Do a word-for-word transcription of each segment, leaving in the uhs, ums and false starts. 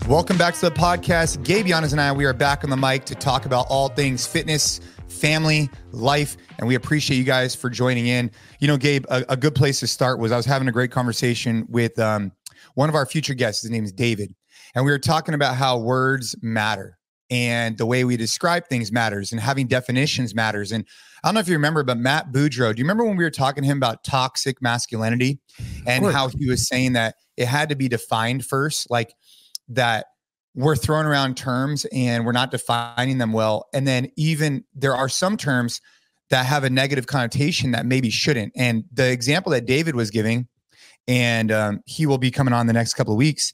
Welcome back to the podcast. Gabe Yanez and I, we are back on the mic to talk about all things fitness, family, life, and we appreciate you guys for joining in. You know, Gabe, a, a good place to start was I was having a great conversation with um, one of our future guests. His name is David, and we were talking about how words matter and the way we describe things matters and having definitions matters. And I don't know if you remember, but Matt Boudreau, do you remember when we were talking to him about toxic masculinity and how he was saying that it had to be defined first? Like, that we're throwing around terms and we're not defining them well. And then even there are some terms that have a negative connotation that maybe shouldn't. And the example that David was giving, and um, he will be coming on the next couple of weeks,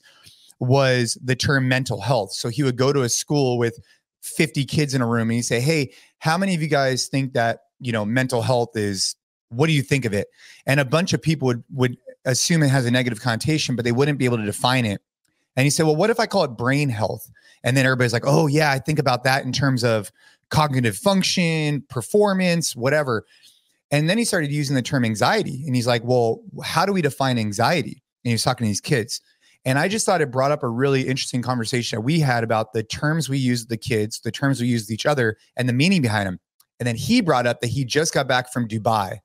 was the term mental health. So he would go to a school with fifty kids in a room and he'd say, hey, how many of you guys think that, you know, mental health is, what do you think of it? And a bunch of people would, would assume it has a negative connotation, but they wouldn't be able to define it. And he said, well, what if I call it brain health? And then everybody's like, oh yeah, I think about that in terms of cognitive function, performance, whatever. And then he started using the term anxiety. And he's like, well, how do we define anxiety? And he was talking to these kids. And I just thought it brought up a really interesting conversation that we had about the terms we use with the kids, the terms we use with each other, and the meaning behind them. And then he brought up that he just got back from Dubai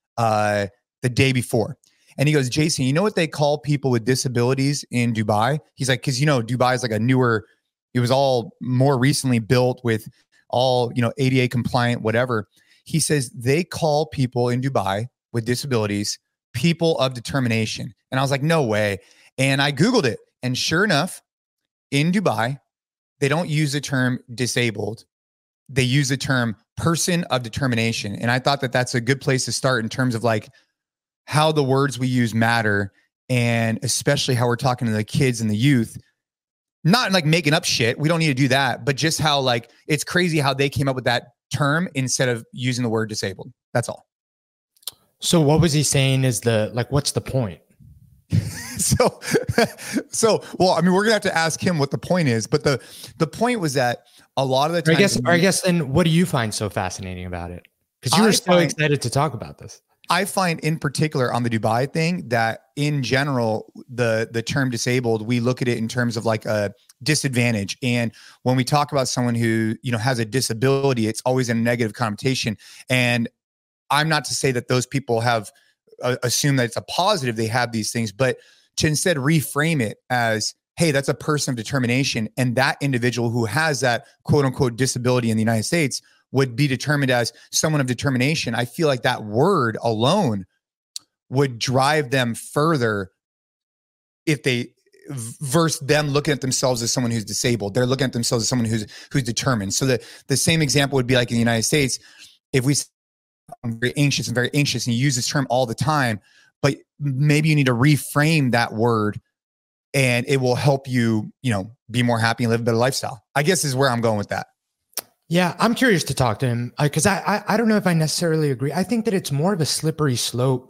uh, the day before. And he goes, Jason, you know what they call people with disabilities in Dubai? He's like, because, you know, Dubai is like a newer, it was all more recently built with all, you know, A D A compliant, whatever. He says they call people in Dubai with disabilities people of determination. And I was like, no way. And I Googled it. And sure enough, in Dubai, they don't use the term disabled. They use the term person of determination. And I thought that that's a good place to start in terms of like, how the words we use matter, and especially how we're talking to the kids and the youth, not like making up shit. We don't need to do that, but just how like, it's crazy how they came up with that term instead of using the word disabled. That's all. So what was he saying is the, like, what's the point? so, so, well, I mean, we're gonna have to ask him what the point is, but the, the point was that a lot of the time, I guess, or I guess then what do you find so fascinating about it? Because you were I so find, excited to talk about this. I find in particular on the Dubai thing that in general, the, the term disabled, we look at it in terms of like a disadvantage. And when we talk about someone who, you know, has a disability, it's always a negative connotation. And I'm not to say that those people have uh, assume that it's a positive, they have these things, but to instead reframe it as, hey, that's a person of determination. And that individual who has that quote unquote disability in the United States would be determined as someone of determination. I feel like that word alone would drive them further if they versus them looking at themselves as someone who's disabled. They're looking at themselves as someone who's who's determined. So the, the same example would be like in the United States, if we say, I'm very anxious and very anxious, and you use this term all the time, but maybe you need to reframe that word and it will help you, you know, be more happy and live a better lifestyle. I guess is where I'm going with that. Yeah, I'm curious to talk to him because I, I I don't know if I necessarily agree. I think that it's more of a slippery slope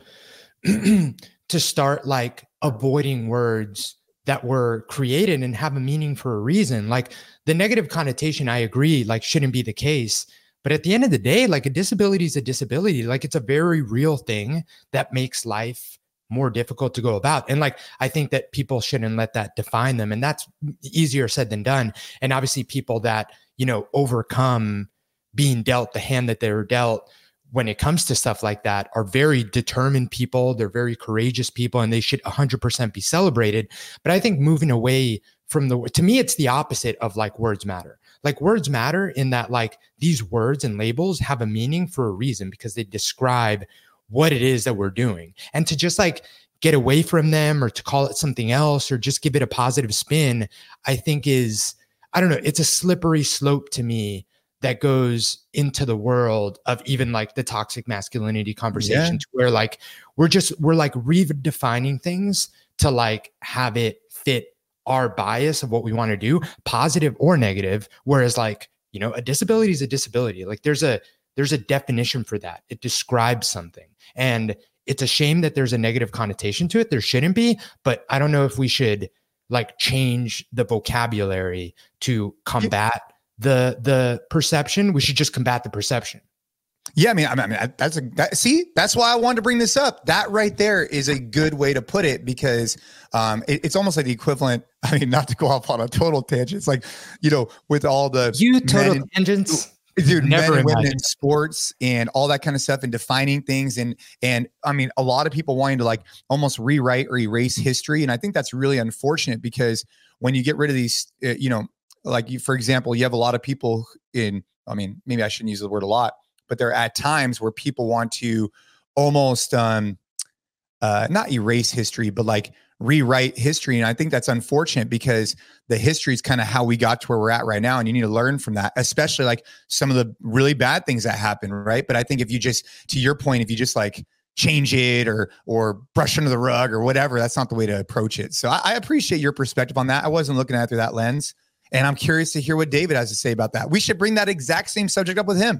to start like avoiding words that were created and have a meaning for a reason. Like the negative connotation, I agree, like shouldn't be the case. But at the end of the day, like a disability is a disability. Like it's a very real thing that makes life more difficult to go about. And like, I think that people shouldn't let that define them. And that's easier said than done. And obviously people that, you know, overcome being dealt the hand that they're dealt when it comes to stuff like that are very determined people. They're very courageous people and they should one hundred percent be celebrated. But I think moving away from the, to me, it's the opposite of like words matter. Like words matter in that like these words and labels have a meaning for a reason because they describe what it is that we're doing. And to just like get away from them or to call it something else or just give it a positive spin, I think is, I don't know, it's a slippery slope to me that goes into the world of even like the toxic masculinity conversation yeah. to where like, we're just, we're like redefining things to like have it fit our bias of what we want to do, positive or negative. Whereas like, you know, a disability is a disability. Like there's a, there's a definition for that. It describes something. And it's a shame that there's a negative connotation to it. There shouldn't be, but I don't know if we should like change the vocabulary to combat the, the perception. We should just combat the perception. Yeah, I mean, I mean, that's a that, see, that's why I wanted to bring this up. That right there is a good way to put it, because um, it, it's almost like the equivalent. I mean, not to go off on a total tangent. It's like, you know, with all the you total men tangents, in, dude, never men and women imagined. in sports and all that kind of stuff, and defining things, and and I mean, a lot of people wanting to like almost rewrite or erase history, and I think that's really unfortunate, because when you get rid of these, uh, you know, like you, for example, you have a lot of people in. I mean, maybe I shouldn't use the word a lot, but there are at times where people want to almost um, uh, not erase history, but like rewrite history. And I think that's unfortunate, because the history is kind of how we got to where we're at right now. And you need to learn from that, especially like some of the really bad things that happen. Right. But I think if you just, to your point, if you just like change it or, or brush under the rug or whatever, that's not the way to approach it. So I, I appreciate your perspective on that. I wasn't looking at it through that lens. And I'm curious to hear what David has to say about that. We should bring that exact same subject up with him.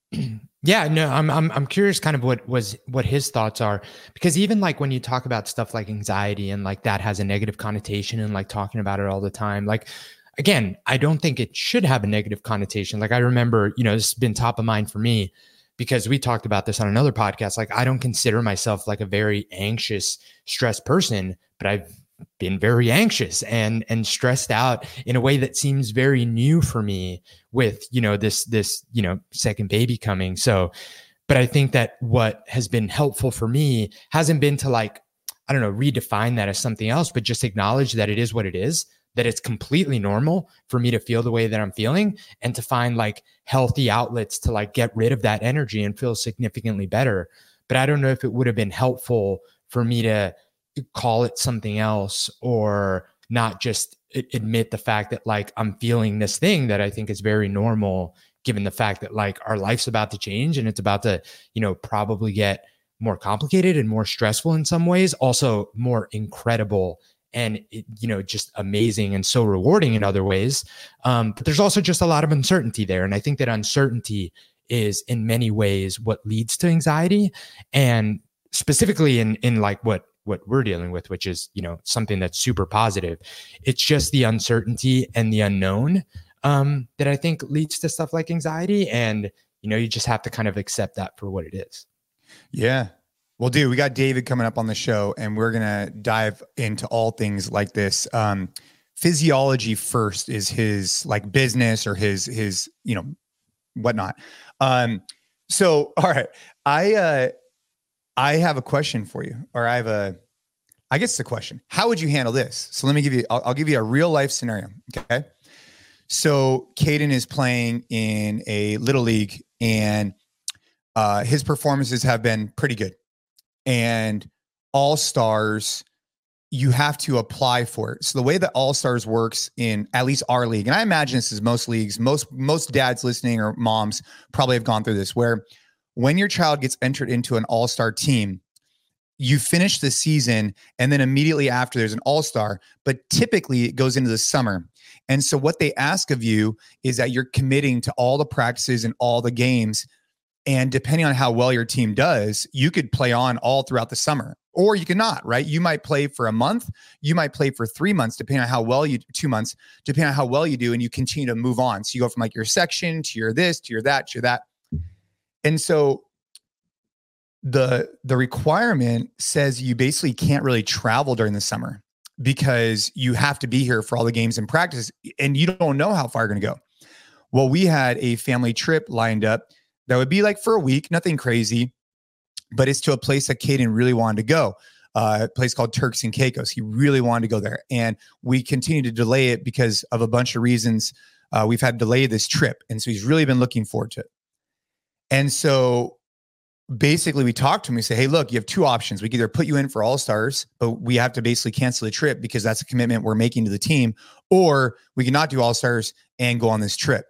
Yeah, no, I'm I'm I'm curious kind of what was what his thoughts are, because even like when you talk about stuff like anxiety and like that has a negative connotation and like talking about it all the time, like again, I don't think it should have a negative connotation. Like I remember, you know, this has been top of mind for me because we talked about this on another podcast. Like I don't consider myself like a very anxious, stressed person, but I've been very anxious and and stressed out in a way that seems very new for me with, you know, this this, you know, second baby coming. So, but I think that what has been helpful for me hasn't been to like, I don't know, redefine that as something else, but just acknowledge that it is what it is, that it's completely normal for me to feel the way that I'm feeling, and to find like healthy outlets to like get rid of that energy and feel significantly better. But I don't know if it would have been helpful for me to call it something else, or not just admit the fact that like I'm feeling this thing that I think is very normal, given the fact that like our life's about to change and it's about to, you know, probably get more complicated and more stressful in some ways, also more incredible and, you know, just amazing and so rewarding in other ways. Um, but there's also just a lot of uncertainty there. And I think that uncertainty is in many ways what leads to anxiety, and specifically in, in like what, what we're dealing with, which is, you know, something that's super positive. It's just the uncertainty and the unknown um, that I think leads to stuff like anxiety. And, you know, you just have to kind of accept that for what it is. Yeah. Well, dude, we got David coming up on the show, and we're going to dive into all things like this. Um, Physiology First is his like business or his, his, you know, whatnot. Um, so, all right. I, uh, I have a question for you, or I have a, I guess it's a question. How would you handle this? So let me give you, I'll, I'll give you a real life scenario. Okay. So Caden is playing in a little league, and uh, his performances have been pretty good. And all stars, you have to apply for it. So the way that all stars works in at least our league, and I imagine this is most leagues, most, most dads listening or moms probably have gone through this, where when your child gets entered into an all-star team, you finish the season, and then immediately after there's an all-star, but typically it goes into the summer. And so what they ask of you is that you're committing to all the practices and all the games. And depending on how well your team does, you could play on all throughout the summer, or you could not, right? You might play for a month, you might play for three months, depending on how well you, two months, depending on how well you do, and you continue to move on. So you go from like your section to your this, to your that, to your that. And so the the requirement says you basically can't really travel during the summer, because you have to be here for all the games and practice, and you don't know how far you're going to go. Well, we had a family trip lined up that would be like for a week, nothing crazy, but it's to a place that Caden really wanted to go, uh, a place called Turks and Caicos. He really wanted to go there, and we continue to delay it because of a bunch of reasons. Uh, we've had to delay this trip, and so he's really been looking forward to it. And so basically we talked to him. We say, hey, look, you have two options. We can either put you in for all stars, but we have to basically cancel the trip because that's a commitment we're making to the team, or we cannot do all stars and go on this trip.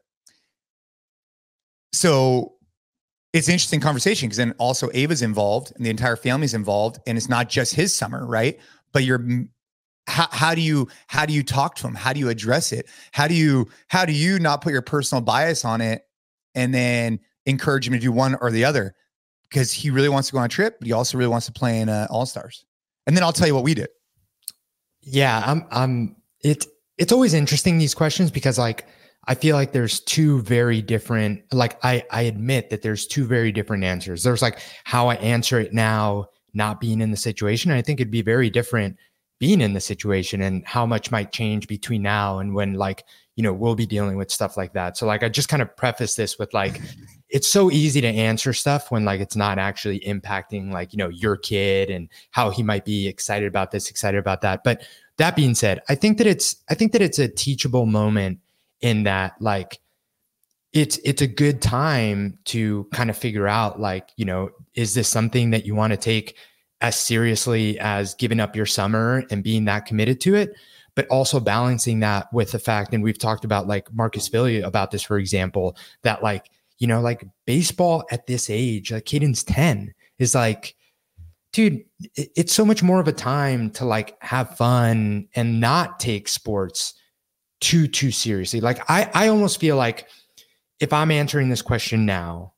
So it's an interesting conversation, because then also Ava's involved and the entire family's involved, and it's not just his summer, right? But you're, how, how do you, how do you talk to him? How do you address it? How do you, how do you not put your personal bias on it and then encourage him to do one or the other? Because he really wants to go on a trip, but he also really wants to play in uh, All-Stars. And then I'll tell you what we did. Yeah, I'm, I'm, it, it's always interesting, these questions, because like, I feel like there's two very different, like I, I admit that there's two very different answers. There's like how I answer it now, not being in the situation. And I think it'd be very different being in the situation, and how much might change between now and when, like, you know, we'll be dealing with stuff like that. So like, I just kind of preface this with like, it's so easy to answer stuff when like, it's not actually impacting like, you know, your kid and how he might be excited about this, excited about that. But that being said, I think that it's, I think that it's a teachable moment in that, like, it's, it's a good time to kind of figure out, like, you know, is this something that you want to take as seriously as giving up your summer and being that committed to it, but also balancing that with the fact, and we've talked about like Marcus Filly about this, for example, that like, you know, like baseball at this age, like Caden's ten, is like, dude, it's so much more of a time to like have fun and not take sports too, too seriously. Like I, I almost feel like if I'm answering this question now,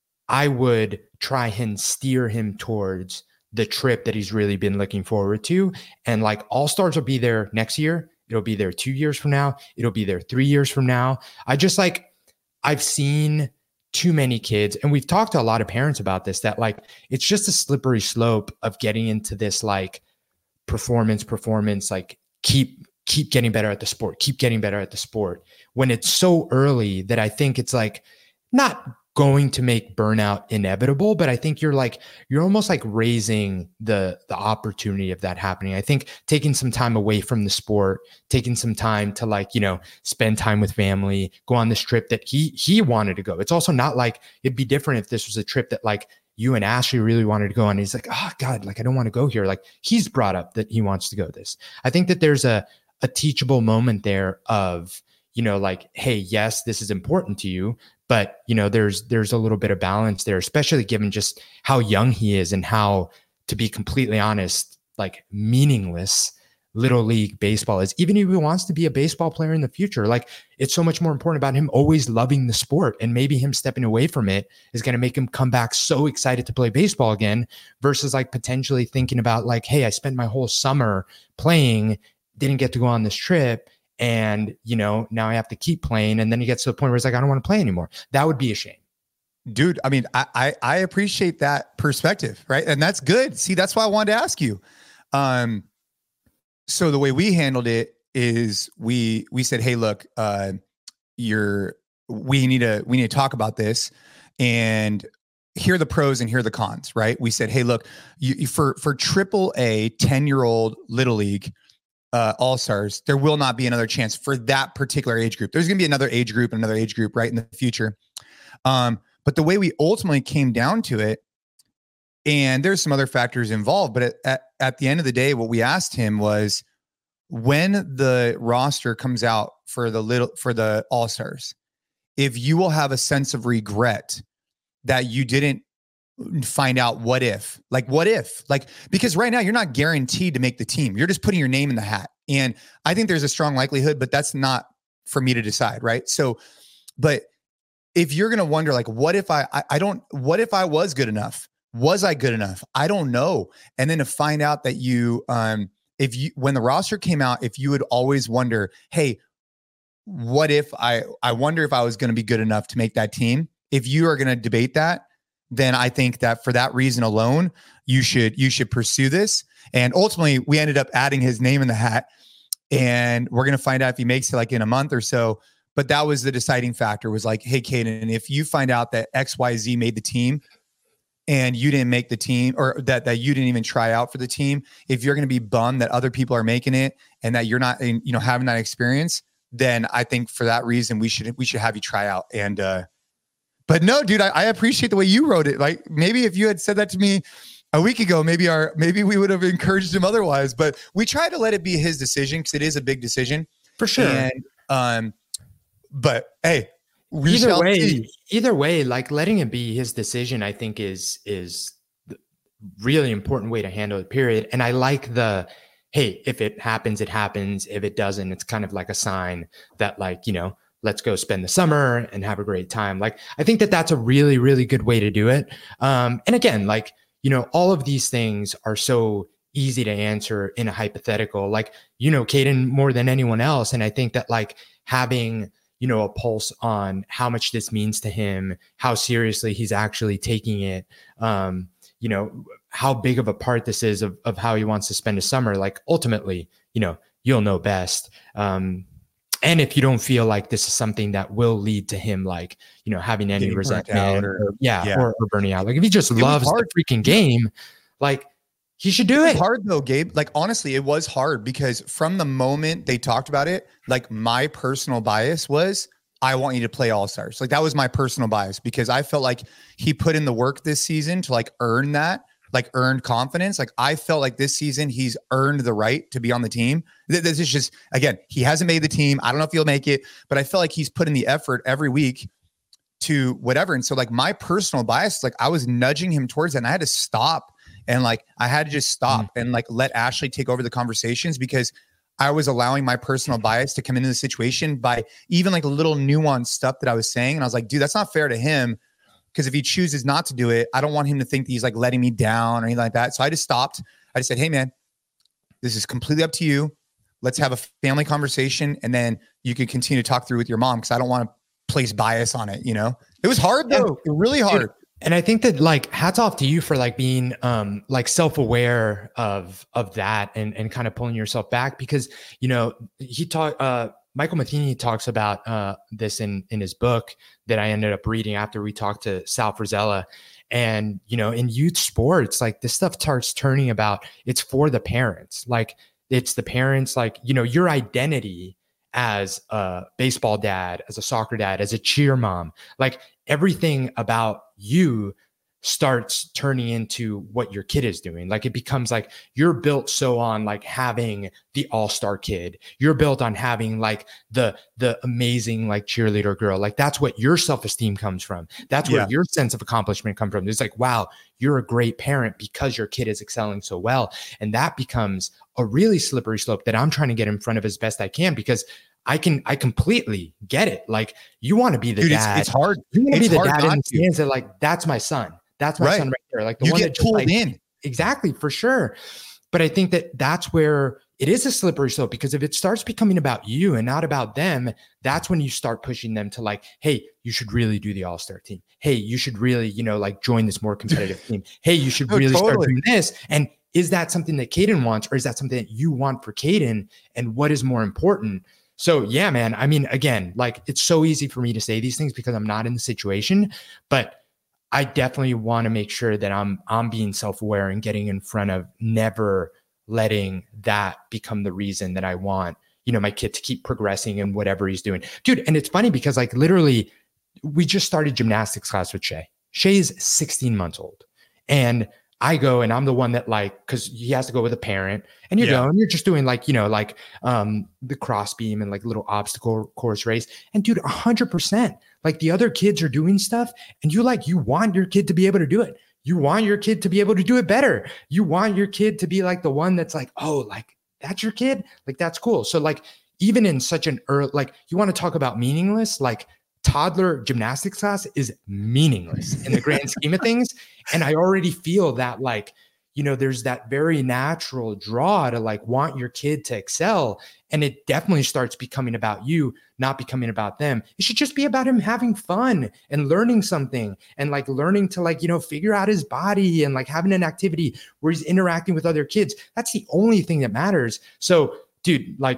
I would try and steer him towards the trip that he's really been looking forward to. And like All Stars will be there next year. It'll be there two years from now. It'll be there three years from now. I just like, I've seen too many kids, and we've talked to a lot of parents about this, that like, it's just a slippery slope of getting into this like performance, performance, like keep, keep getting better at the sport, keep getting better at the sport, when it's so early that I think it's like not going to make burnout inevitable, but I think you're like, you're almost like raising the, the opportunity of that happening. I think taking some time away from the sport, taking some time to like, you know, spend time with family, go on this trip that he, he wanted to go. It's also not like, it'd be different if this was a trip that like you and Ashley really wanted to go on. He's like, oh God, like, I don't want to go here. Like he's brought up that he wants to go this. I think that there's a, a teachable moment there of, you know, like, hey, yes, this is important to you, but you know, there's, there's a little bit of balance there, especially given just how young he is and how, to be completely honest, like meaningless little league baseball is. Even if he wants to be a baseball player in the future, like it's so much more important about him always loving the sport, and maybe him stepping away from it is going to make him come back so excited to play baseball again, versus like potentially thinking about like, hey, I spent my whole summer playing, didn't get to go on this trip, and, you know, now I have to keep playing. And then he gets to the point where he's like, I don't want to play anymore. That would be a shame. Dude, I mean, I, I, I appreciate that perspective, right? And that's good. See, that's why I wanted to ask you. Um, so the way we handled it is we, we said, hey, look, uh, you're, we need to, we need to talk about this and here are the pros and here are the cons, right? We said, hey, look, you, for, for triple A ten year old little league, Uh, all-stars, there will not be another chance for that particular age group. There's going to be another age group, another age group right in the future. Um, but the way we ultimately came down to it, and there's some other factors involved, but at, at, at the end of the day, what we asked him was, when the roster comes out for the little, for the all-stars, if you will have a sense of regret that you didn't find out what if, like what if, like, because right now you're not guaranteed to make the team. You're just putting your name in the hat. And I think there's a strong likelihood, but that's not for me to decide. Right. So, but if you're going to wonder, like, what if I, I, I don't, what if I was good enough? Was I good enough? I don't know. And then to find out that you, um, if you, when the roster came out, if you would always wonder, hey, what if I, I wonder if I was going to be good enough to make that team. If you are going to debate that, then I think that for that reason alone, you should, you should pursue this. And ultimately we ended up adding his name in the hat, and we're going to find out if he makes it like in a month or so. But that was the deciding factor, was like, hey, Caden, if you find out that X Y Z made the team and you didn't make the team, or that, that you didn't even try out for the team, if you're going to be bummed that other people are making it and that you're not, you know, having that experience, then I think for that reason, we should, we should have you try out. And, uh, But no, dude, I, I appreciate the way you wrote it. Like, maybe if you had said that to me a week ago, maybe our, maybe we would have encouraged him otherwise, but we try to let it be his decision, because it is a big decision for sure. And, um, but hey, we either shall way, see. either way, like letting it be his decision, I think is, is the really important way to handle it, period. And I like the, hey, if it happens, it happens. If it doesn't, it's kind of like a sign that, like, you know, let's go spend the summer and have a great time. Like, I think that that's a really, really good way to do it. Um, and again, like, you know, all of these things are so easy to answer in a hypothetical, like, you know, Caden more than anyone else. And I think that like having, you you know, a pulse on how much this means to him, how seriously he's actually taking it. Um, you know, how big of a part this is of, of how he wants to spend his summer. Like ultimately, you know, you'll know best. Um, and if you don't feel like this is something that will lead to him, like, you know, having any Getting burnt resentment out or, or- yeah, yeah. Or, or burning out. Like if he just was loves the hard. freaking game, like he should do It it. was hard though, Gabe. Like honestly, it was hard because from the moment they talked about it, like my personal bias was, I want you to play All-Stars. Like that was my personal bias because I felt like he put in the work this season to like earn that, like earned confidence. Like I felt like this season he's earned the right to be on the team. This is just, again, he hasn't made the team. I don't know if he'll make it, but I feel like he's put in the effort every week to whatever. And so like my personal bias, like I was nudging him towards that and I had to stop. And like, I had to just stop mm-hmm. and like, let Ashley take over the conversations because I was allowing my personal bias to come into the situation by even like little nuanced stuff that I was saying. And I was like, dude, that's not fair to him. Because if he chooses not to do it, I don't want him to think that he's like letting me down or anything like that. So I just stopped. I just said, hey man, this is completely up to you. Let's have a family conversation. And then you can continue to talk through with your mom. Cause I don't want to place bias on it. You know, it was hard though. Yeah. Really hard. Dude, and I think that like hats off to you for like being um like self-aware of of that and and kind of pulling yourself back because you know he talked uh Michael Matheny talks about uh this in in his book that I ended up reading after we talked to Sal Frizella. And you know in youth sports like this stuff starts turning about it's for the parents, like it's the parents, like you know your identity as a baseball dad, as a soccer dad, as a cheer mom, like everything about you starts turning into what your kid is doing. Like it becomes like you're built so on like having the all-star kid. You're built on having like the the amazing like cheerleader girl. Like that's what your self-esteem comes from. That's where yeah. your sense of accomplishment comes from. It's like, wow, you're a great parent because your kid is excelling so well. And that becomes a really slippery slope that I'm trying to get in front of as best I can because I can, I completely get it. Like you want to be the Dude, dad. It's, it's hard. You want to be the dad in the to. stands that like, that's my son. That's my right. son right there. Like the you one get that just pulled like, in. Exactly, for sure. But I think that that's where it is a slippery slope because if it starts becoming about you and not about them, that's when you start pushing them to like, hey, you should really do the all-star team. Hey, you should really, you know, like join this more competitive team. Hey, you should really oh, totally. start doing this. And is that something that Caden wants or is that something that you want for Caden? And what is more important? So yeah, man, I mean, again, like it's so easy for me to say these things because I'm not in the situation, but I definitely want to make sure that I'm, I'm being self-aware and getting in front of never letting that become the reason that I want, you know, my kid to keep progressing in whatever he's doing. Dude, and it's funny because like literally we just started gymnastics class with Shay. Shay is sixteen months old. And I go and I'm the one that like, cause he has to go with a parent and you yeah. go and you're just doing like, you know, like um, the cross beam and like little obstacle course race. And dude, a hundred percent, like the other kids are doing stuff and you like, you want your kid to be able to do it. You want your kid to be able to do it better. You want your kid to be like the one that's like, oh, like that's your kid. Like, that's cool. So like, even in such an early, like you want to talk about meaningless, like toddler gymnastics class is meaningless in the grand scheme of things. And I already feel that like, you know, there's that very natural draw to like want your kid to excel. And it definitely starts becoming about you, not becoming about them. It should just be about him having fun and learning something and like learning to like, you know, figure out his body and like having an activity where he's interacting with other kids. That's the only thing that matters. So dude, like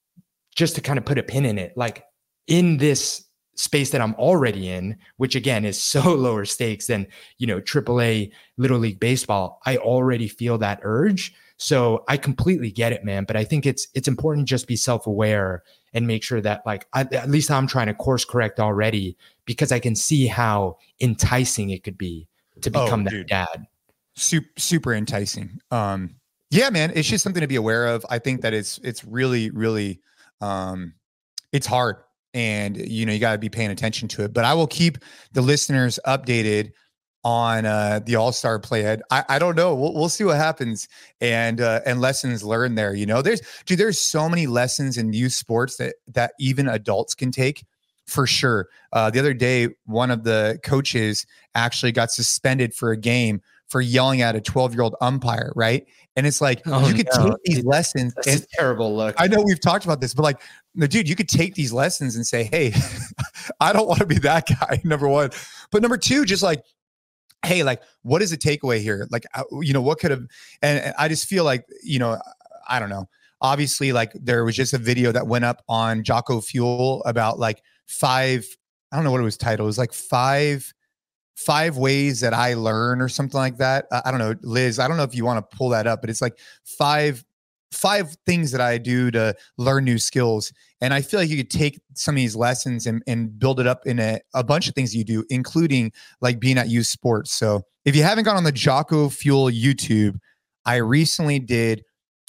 just to kind of put a pin in it, like in this space that I'm already in, which again is so lower stakes than, you know, triple A Little League baseball, I already feel that urge. So I completely get it, man. But I think it's, it's important to just be self-aware and make sure that like, I, at least I'm trying to course correct already because I can see how enticing it could be to become oh, that dude. dad. Super, super enticing. Um, yeah, man, it's just something to be aware of. I think that it's, it's really, really, um, it's hard. And, you know, you got to be paying attention to it. But I will keep the listeners updated on uh, the All-Star Playhead. I, I don't know. We'll, we'll see what happens and uh, and lessons learned there. You know, there's dude, there's so many lessons in youth sports that that even adults can take for sure. Uh, the other day, one of the coaches actually got suspended for a game for yelling at a twelve year old umpire. Right. And it's like, Oh, you could no. take these lessons. That's and a terrible look. I know we've talked about this, but like, no, dude, you could take these lessons and say, hey, I don't want to be that guy. Number one, but number two, just like, hey, like, what is the takeaway here? Like, you know, what could have, and, and I just feel like, you know, I don't know. Obviously, like there was just a video that went up on Jocko Fuel about like five, I don't know what it was titled. It was like five, five ways that I learn or something like that. I, I don't know, Liz, I don't know if you want to pull that up, but it's like five, five things that I do to learn new skills. And I feel like you could take some of these lessons and, and build it up in a, a bunch of things you do, including like being at youth sports. So if you haven't gone on the Jocko Fuel YouTube, I recently did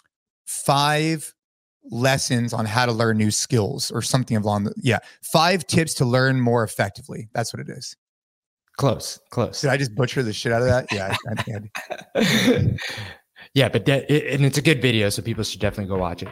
five lessons on how to learn new skills or something along the, yeah. Five tips to learn more effectively. That's what it is. Close, close. Did I just butcher the shit out of that? Yeah. I, I think I did. Yeah, but that, it, and it's a good video, so people should definitely go watch it.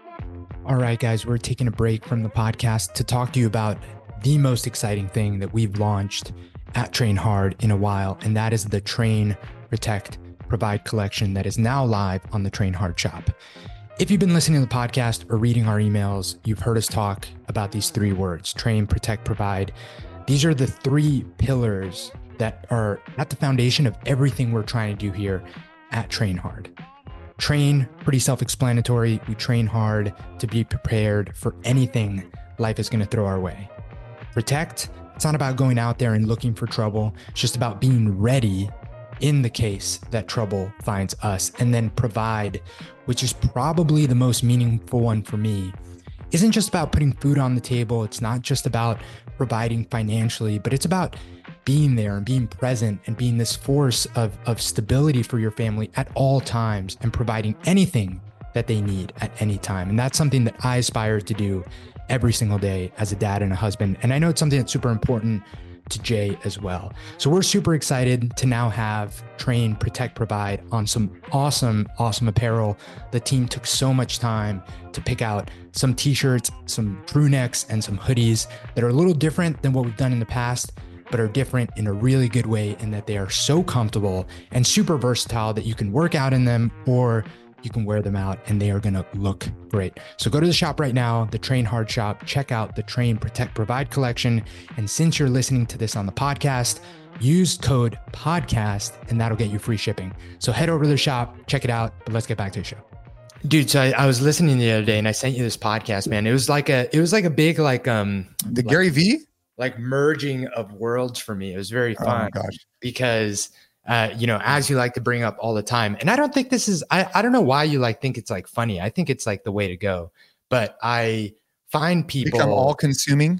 All right, guys, we're taking a break from the podcast to talk to you about the most exciting thing that we've launched at Train Hard in a while, and that is the Train, Protect, Provide collection that is now live on the Train Hard shop. If you've been listening to the podcast or reading our emails, you've heard us talk about these three words: train, protect, provide. These are the three pillars that are at the foundation of everything we're trying to do here at Train Hard. Train, pretty self-explanatory. We train hard to be prepared for anything life is going to throw our way. Protect, it's not about going out there and looking for trouble. It's just about being ready in the case that trouble finds us. And then provide, which is probably the most meaningful one for me, isn't just about putting food on the table. It's not just about providing financially, but it's about being there and being present and being this force of, of stability for your family at all times and providing anything that they need at any time. And that's something that I aspire to do every single day as a dad and a husband. And I know it's something that's super important to Jay as well. So we're super excited to now have Train, Protect, Provide on some awesome, awesome apparel. The team took so much time to pick out some t-shirts, some crew necks, and some hoodies that are a little different than what we've done in the past, but are different in a really good way in that they are so comfortable and super versatile that you can work out in them or you can wear them out and they are going to look great. So go to the shop right now, the Train Hard shop, check out the Train, Protect, Provide collection. And since you're listening to this on the podcast, use code podcast and that'll get you free shipping. So head over to the shop, check it out, but let's get back to the show. Dude, so I, I was listening the other day and I sent you this podcast, man. It was like a, it was like a big, like, um, the like, Gary V, like merging of worlds for me. It was very fun. Oh my gosh. Because Uh, you know, as you like to bring up all the time. And I don't think this is, I, I don't know why you like think it's like funny. I think it's like the way to go, but I find people become all consuming.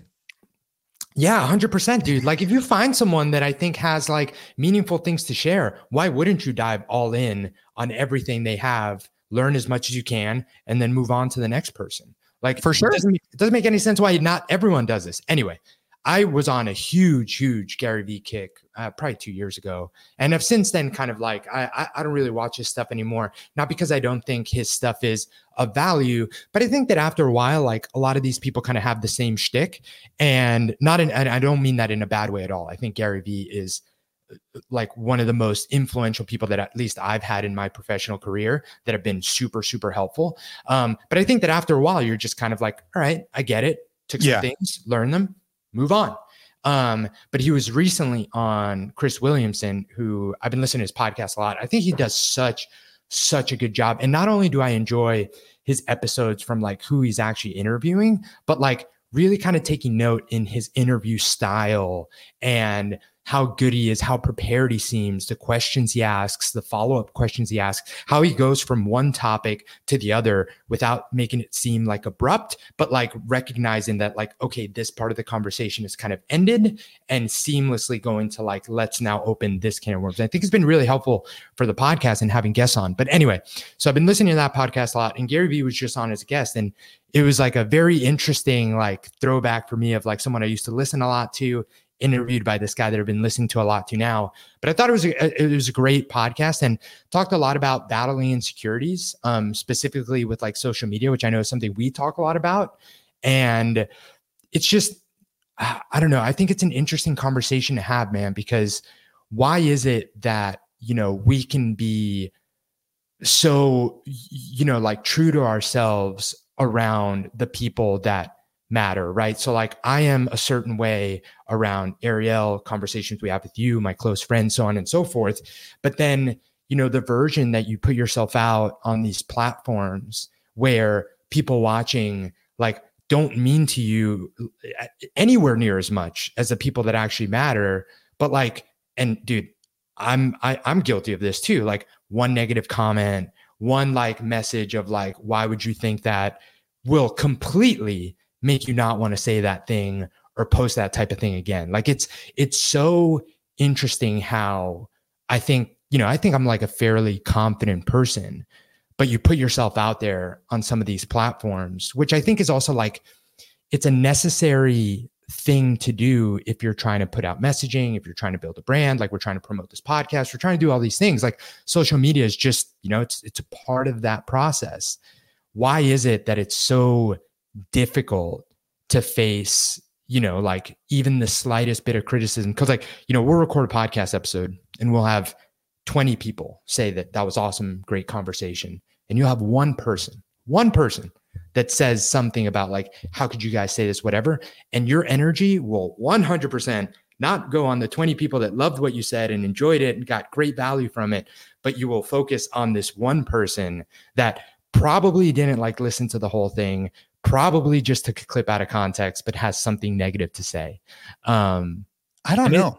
Yeah, one hundred percent, dude. Like if you find someone that I think has like meaningful things to share, why wouldn't you dive all in on everything they have, learn as much as you can, and then move on to the next person? Like for sure. It doesn't, it doesn't make any sense why not everyone does this. Anyway, I was on a huge, huge Gary Vee kick uh, probably two years ago. And I've since then kind of like, I, I I don't really watch his stuff anymore. Not because I don't think his stuff is of value, but I think that after a while, like a lot of these people kind of have the same shtick, and not in, and I don't mean that in a bad way at all. I think Gary Vee is like one of the most influential people that at least I've had in my professional career that have been super, super helpful. Um, but I think that after a while, you're just kind of like, all right, I get it. Took some Yeah. things, learn them, move on. Um, but he was recently on Chris Williamson, who I've been listening to his podcast a lot. I think he does such, such a good job. And not only do I enjoy his episodes from like who he's actually interviewing, but like really kind of taking note in his interview style and how good he is, how prepared he seems, the questions he asks, the follow-up questions he asks, how he goes from one topic to the other without making it seem like abrupt, but like recognizing that like, okay, this part of the conversation is kind of ended and seamlessly going to like, let's now open this can of worms. I think it's been really helpful for the podcast and having guests on. But anyway, so I've been listening to that podcast a lot, and Gary Vee was just on as a guest, and it was like a very interesting like throwback for me of like someone I used to listen a lot to, interviewed by this guy that I've been listening to a lot to now. But I thought it was a, it was a great podcast and talked a lot about battling insecurities, um, specifically with like social media, which I know is something we talk a lot about. And it's just, I don't know. I think it's an interesting conversation to have, man, because why is it that you know, we can be so, you know, like true to ourselves around the people that matter, right? So like I am a certain way around Ariel, conversations we have with you, my close friends, so on and so forth. But then, you know, the version that you put yourself out on these platforms where people watching like don't mean to you anywhere near as much as the people that actually matter. But like, and dude, I'm I, I'm guilty of this too. Like one negative comment, one like message of like, why would you think that, will completely make you not want to say that thing or post that type of thing again. Like it's it's so interesting how I think, you know, I think I'm like a fairly confident person, but you put yourself out there on some of these platforms, which I think is also like, it's a necessary thing to do if you're trying to put out messaging, if you're trying to build a brand, like we're trying to promote this podcast, we're trying to do all these things. Like social media is just, you know, it's it's a part of that process. Why is it that it's so difficult to face, you know, like even the slightest bit of criticism? Because like, you know, we'll record a podcast episode and we'll have twenty people say that that was awesome, great conversation. And you'll have one person, one person that says something about like, how could you guys say this, whatever. And your energy will one hundred percent not go on the twenty people that loved what you said and enjoyed it and got great value from it, but you will focus on this one person that probably didn't like listen to the whole thing, probably just took a clip out of context, but has something negative to say. Um, I don't know.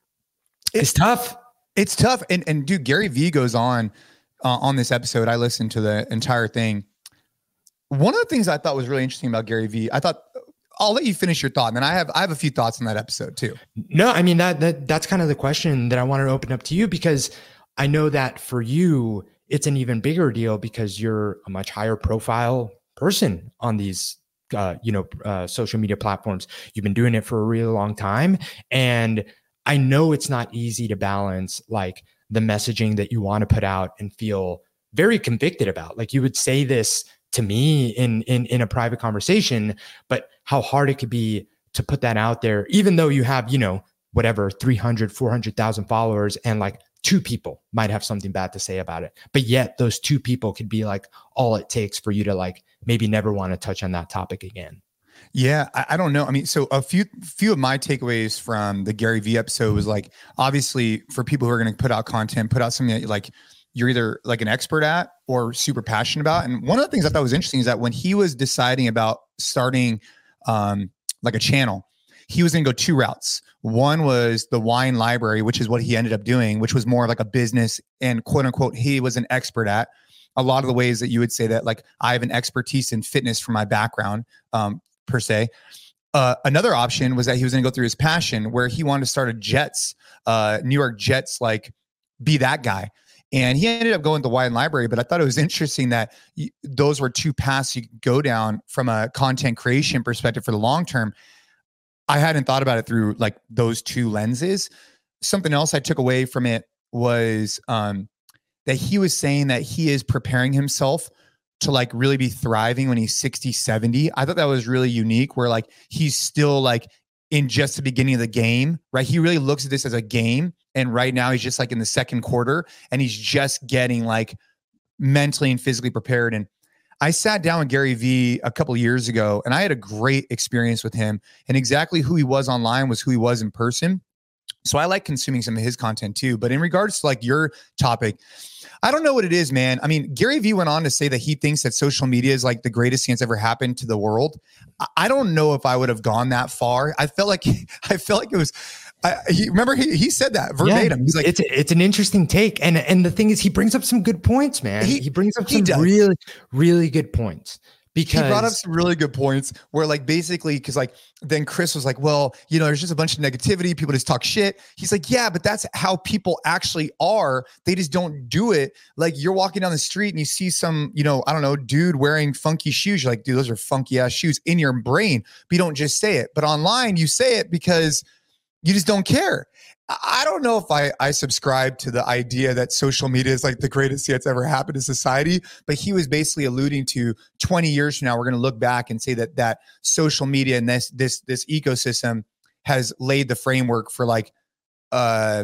It, it's it, tough. It's tough. And, and dude, Gary Vee goes on, uh, on this episode. I listened to the entire thing. One of the things I thought was really interesting about Gary Vee, I thought, I'll let you finish your thought. And then I have, I have a few thoughts on that episode too. No, I mean, that, that that's kind of the question that I wanted to open up to you, because I know that for you, it's an even bigger deal because you're a much higher profile person on these, uh, you know, uh, social media platforms. You've been doing it for a really long time. And I know it's not easy to balance like the messaging that you want to put out and feel very convicted about. Like you would say this to me in, in, in a private conversation, but how hard it could be to put that out there, even though you have, you know, whatever, three hundred, four hundred thousand followers and like two people might have something bad to say about it. But yet those two people could be like all it takes for you to like maybe never want to touch on that topic again. Yeah, I, I don't know. I mean, so a few few of my takeaways from the Gary Vee episode was like, obviously for people who are going to put out content, put out something that like you're either like an expert at or super passionate about. And one of the things I thought was interesting is that when he was deciding about starting um, like a channel, he was going to go two routes. One was the wine library, which is what he ended up doing, which was more like a business and quote unquote, he was an expert at. A lot of the ways that you would say that, like, I have an expertise in fitness from my background, um, per se. Uh, another option was that he was going to go through his passion where he wanted to start a Jets, uh, New York Jets, like be that guy. And he ended up going to the wine library, but I thought it was interesting that y- those were two paths you could go down from a content creation perspective for the long term. I hadn't thought about it through like those two lenses. Something else I took away from it was um, that he was saying that he is preparing himself to like really be thriving when he's sixty, seventy. I thought that was really unique where like he's still like in just the beginning of the game, right? He really looks at this as a game. And right now he's just like in the second quarter and he's just getting like mentally and physically prepared. And I sat down with Gary Vee a couple of years ago and I had a great experience with him, and exactly who he was online was who he was in person. So I like consuming some of his content too. But in regards to like your topic, I don't know what it is, man. I mean, Gary Vee went on to say that he thinks that social media is like the greatest thing that's ever happened to the world. I don't know if I would have gone that far. I felt like I felt like it was. I, he remember he he said that verbatim. Yeah, He's like, it's it's an interesting take, and and the thing is, he brings up some good points, man. He, he brings up some does. really really good points. Because he brought up some really good points where like basically, because like then Chris was like, well, you know, there's just a bunch of negativity. People just talk shit. He's like, yeah, but that's how people actually are. They just don't do it. Like you're walking down the street and you see some, you know, I don't know, dude wearing funky shoes. You're like, dude, those are funky ass shoes in your brain. But you don't just say it. But online you say it because you just don't care. I don't know if I, I subscribe to the idea that social media is like the greatest thing that's ever happened to society, but he was basically alluding to twenty years from now, we're going to look back and say that that social media and this, this, this ecosystem has laid the framework for like, uh,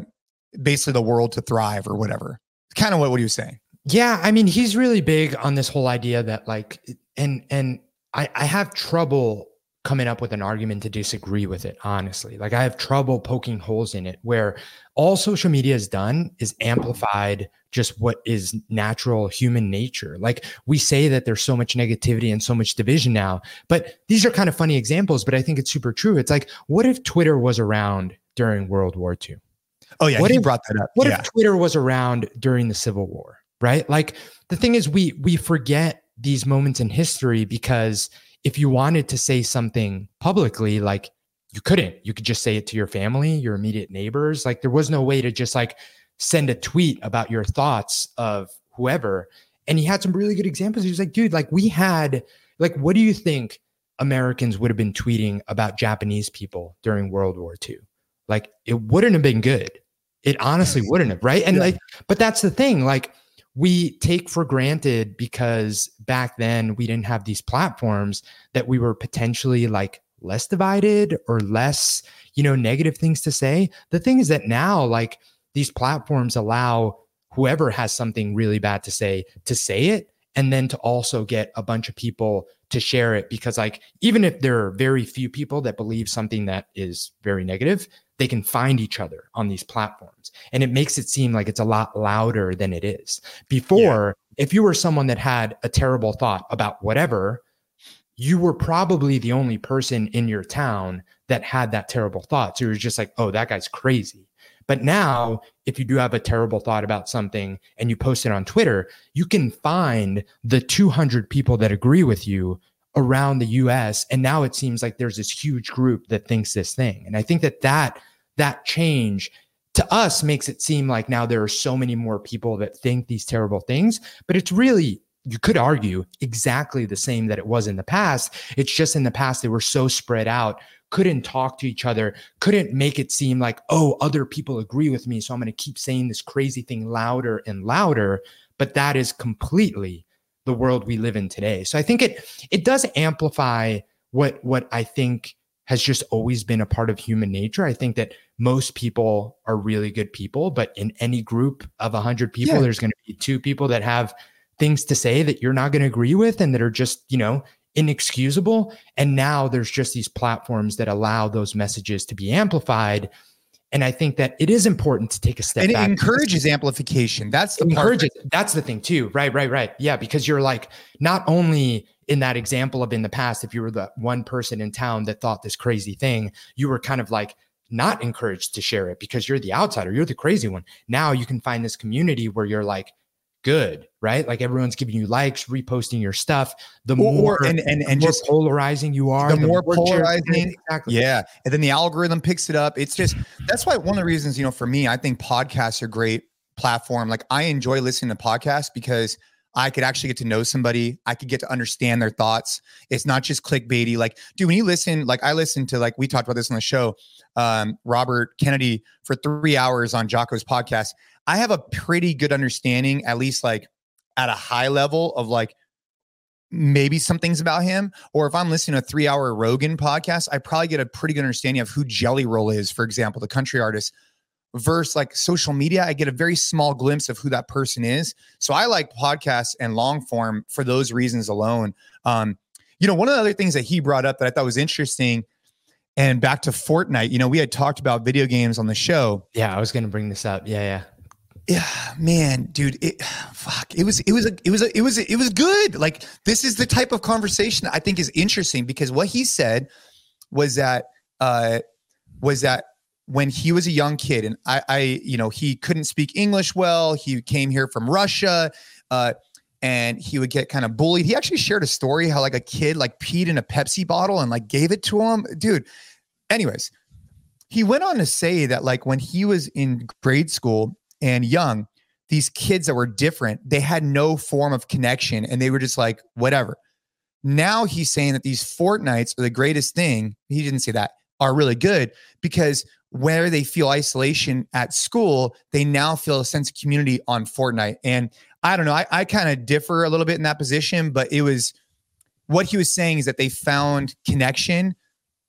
basically the world to thrive or whatever. Kind of what, what he was saying. Yeah. I mean, he's really big on this whole idea that like, and, and I, I have trouble coming up with an argument to disagree with it, honestly. Like I have trouble poking holes in it, where all social media has done is amplified just what is natural human nature. Like we say that there's so much negativity and so much division now, but these are kind of funny examples, but I think it's super true. It's like, what if Twitter was around during World War Two? Oh yeah, what he if, brought that up. What yeah. if Twitter was around during the Civil War, right? Like the thing is we we forget these moments in history because if you wanted to say something publicly, like you couldn't, you could just say it to your family, your immediate neighbors. Like there was no way to just like send a tweet about your thoughts of whoever. And he had some really good examples. He was like, dude, like we had, like, what do you think Americans would have been tweeting about Japanese people during World War Two? Like it wouldn't have been good. It honestly wouldn't have, right? And yeah. like, but that's the thing, like, we take for granted because back then we didn't have these platforms that we were potentially like less divided or less, you know, negative things to say. The thing is that now like these platforms allow whoever has something really bad to say to say it, and then to also get a bunch of people to share it, because like even if there are very few people that believe something that is very negative, they can find each other on these platforms. And it makes it seem like it's a lot louder than it is. Before, yeah. if you were someone that had a terrible thought about whatever, you were probably the only person in your town that had that terrible thought. So you're just like, oh, that guy's crazy. But now, if you do have a terrible thought about something and you post it on Twitter, you can find the two hundred people that agree with you around the U S. And now it seems like there's this huge group that thinks this thing. And I think that that, that change to us makes it seem like now there are so many more people that think these terrible things, but it's really, you could argue, exactly the same that it was in the past. It's just in the past, they were so spread out, couldn't talk to each other, couldn't make it seem like, oh, other people agree with me, so I'm going to keep saying this crazy thing louder and louder. But that is completely the world we live in today. So I think it it does amplify what what I think has just always been a part of human nature. I think that most people are really good people, but in any group of one hundred people, yeah. there's going to be two people that have things to say that you're not going to agree with and that are just, you know, inexcusable. And now there's just these platforms that allow those messages to be amplified. And I think that it is important to take a step and back. And it encourages amplification. That's the it part. Encourages, that's the thing too. Right, right, right. Yeah, because you're like, not only in that example of in the past, if you were the one person in town that thought this crazy thing, you were kind of like not encouraged to share it because you're the outsider, you're the crazy one. Now you can find this community where you're like, good, right? Like everyone's giving you likes, reposting your stuff. The or, more and and, and the just more polarizing you are, the, the more, more polarizing. Exactly. Yeah. And then the algorithm picks it up. It's just, that's why one of the reasons, you know, for me, I think podcasts are a great platform. Like I enjoy listening to podcasts because I could actually get to know somebody. I could get to understand their thoughts. It's not just clickbaity. Like, dude, when you listen, like I listened to, like we talked about this on the show, um, Robert Kennedy for three hours on Jocko's podcast. I have a pretty good understanding, at least like at a high level of like maybe some things about him. Or if I'm listening to a three hour Rogan podcast, I probably get a pretty good understanding of who Jelly Roll is, for example, the country artist. Versus like social media, I get a very small glimpse of who that person is. So I like podcasts and long form for those reasons alone. Um, you know, one of the other things that he brought up that I thought was interesting, and back to Fortnite, you know, we had talked about video games on the show. Yeah, I was going to bring this up. Yeah, yeah. Yeah, man, dude, it, fuck, it was, it was, a, it was, a, it was, a, it was good. Like, this is the type of conversation I think is interesting because what he said was that, uh, was that when he was a young kid and I, I, you know, he couldn't speak English well. He came here from Russia, uh, and he would get kind of bullied. He actually shared a story how like a kid like peed in a Pepsi bottle and like gave it to him, dude. Anyways, he went on to say that like when he was in grade school and young, these kids that were different, they had no form of connection and they were just like, whatever. Now he's saying that these Fortnites are the greatest thing. He didn't say that, are really good because where they feel isolation at school, they now feel a sense of community on Fortnite. And I don't know, I, I kind of differ a little bit in that position, but it was what he was saying is that they found connection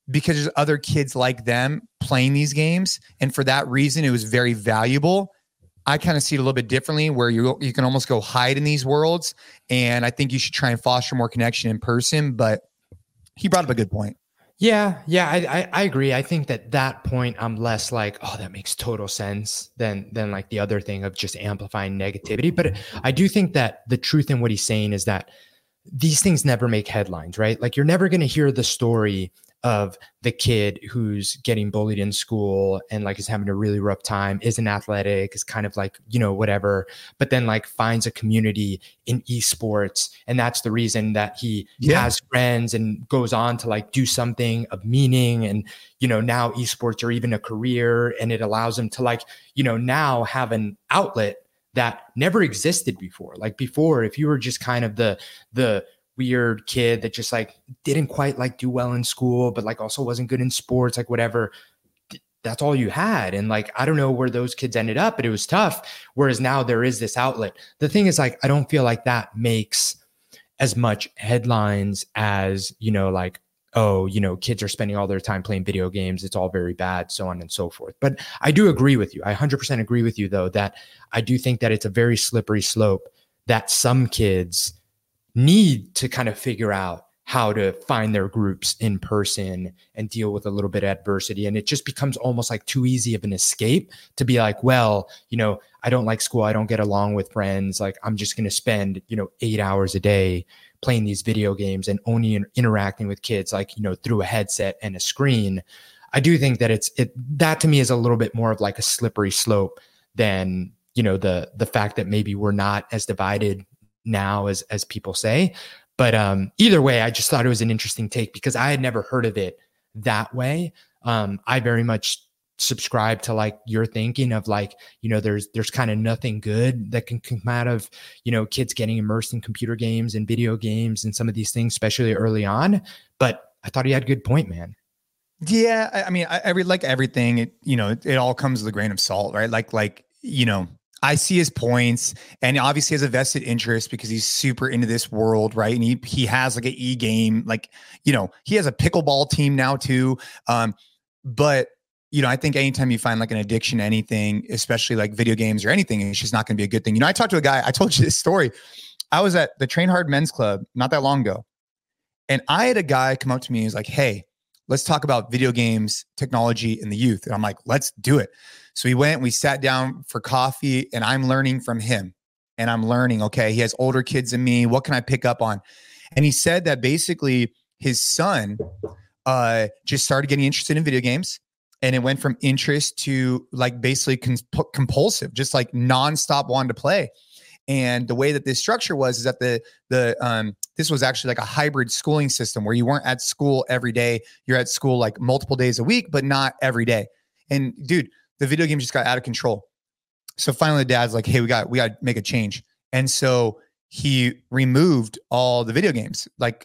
because there's other kids like them playing these games. And for that reason, it was very valuable. I kind of see it a little bit differently, where you you can almost go hide in these worlds. And I think you should try and foster more connection in person. But he brought up a good point. Yeah, yeah, I, I I agree. I think that that point, I'm less like, oh, that makes total sense than than like the other thing of just amplifying negativity. But I do think that the truth in what he's saying is that these things never make headlines, right? Like, you're never going to hear the story of the kid who's getting bullied in school and like is having a really rough time, isn't athletic, is kind of like, you know, whatever, but then like finds a community in esports. And that's the reason that he yeah. has friends and goes on to like do something of meaning. And, you know, now esports are even a career, and it allows him to like, you know, now have an outlet that never existed before. Like before, if you were just kind of the, the, weird kid that just like didn't quite like do well in school, but like also wasn't good in sports, like whatever, that's all you had. And like, I don't know where those kids ended up, but it was tough. Whereas now there is this outlet. The thing is, like, I don't feel like that makes as much headlines as, you know, like, oh, you know, kids are spending all their time playing video games, it's all very bad, so on and so forth. But I do agree with you. I one hundred percent agree with you, though, that I do think that it's a very slippery slope, that some kids need to kind of figure out how to find their groups in person and deal with a little bit of adversity. And it just becomes almost like too easy of an escape to be like, well, you know, I don't like school, I don't get along with friends, like I'm just going to spend, you know, eight hours a day playing these video games and only in- interacting with kids, like, you know, through a headset and a screen. I do think that it's, it, that to me is a little bit more of like a slippery slope than, you know, the, the fact that maybe we're not as divided now as as people say. But um either way, I just thought it was an interesting take because I had never heard of it that way. um I very much subscribe to like your thinking of like, you know, there's there's kind of nothing good that can come out of, you know, kids getting immersed in computer games and video games and some of these things, especially early on. But I thought he had a good point, man. Yeah, I, I mean, I, I read like everything, it, you know, it, it all comes with a grain of salt, right? Like like you know, I see his points, and obviously has a vested interest because he's super into this world, right? And he he has like an e game, like, you know, he has a pickleball team now too. Um, but you know, I think anytime you find like an addiction to anything, especially like video games or anything, it's just not going to be a good thing. You know, I talked to a guy. I told you this story. I was at the Train Hard Men's Club not that long ago, and I had a guy come up to me and he's like, "Hey, let's talk about video games, technology, and the youth." And I'm like, "Let's do it." So we went, we sat down for coffee, and I'm learning from him. And I'm learning, okay, he has older kids than me. What can I pick up on? And he said that basically his son uh, just started getting interested in video games. And it went from interest to like basically comp- compulsive, just like nonstop wanting to play. And the way that this structure was is that the the um this was actually like a hybrid schooling system where you weren't at school every day. You're at school like multiple days a week, but not every day. And dude, the video game just got out of control. So finally the dad's like, hey, we got, we got to make a change. And so he removed all the video games. Like,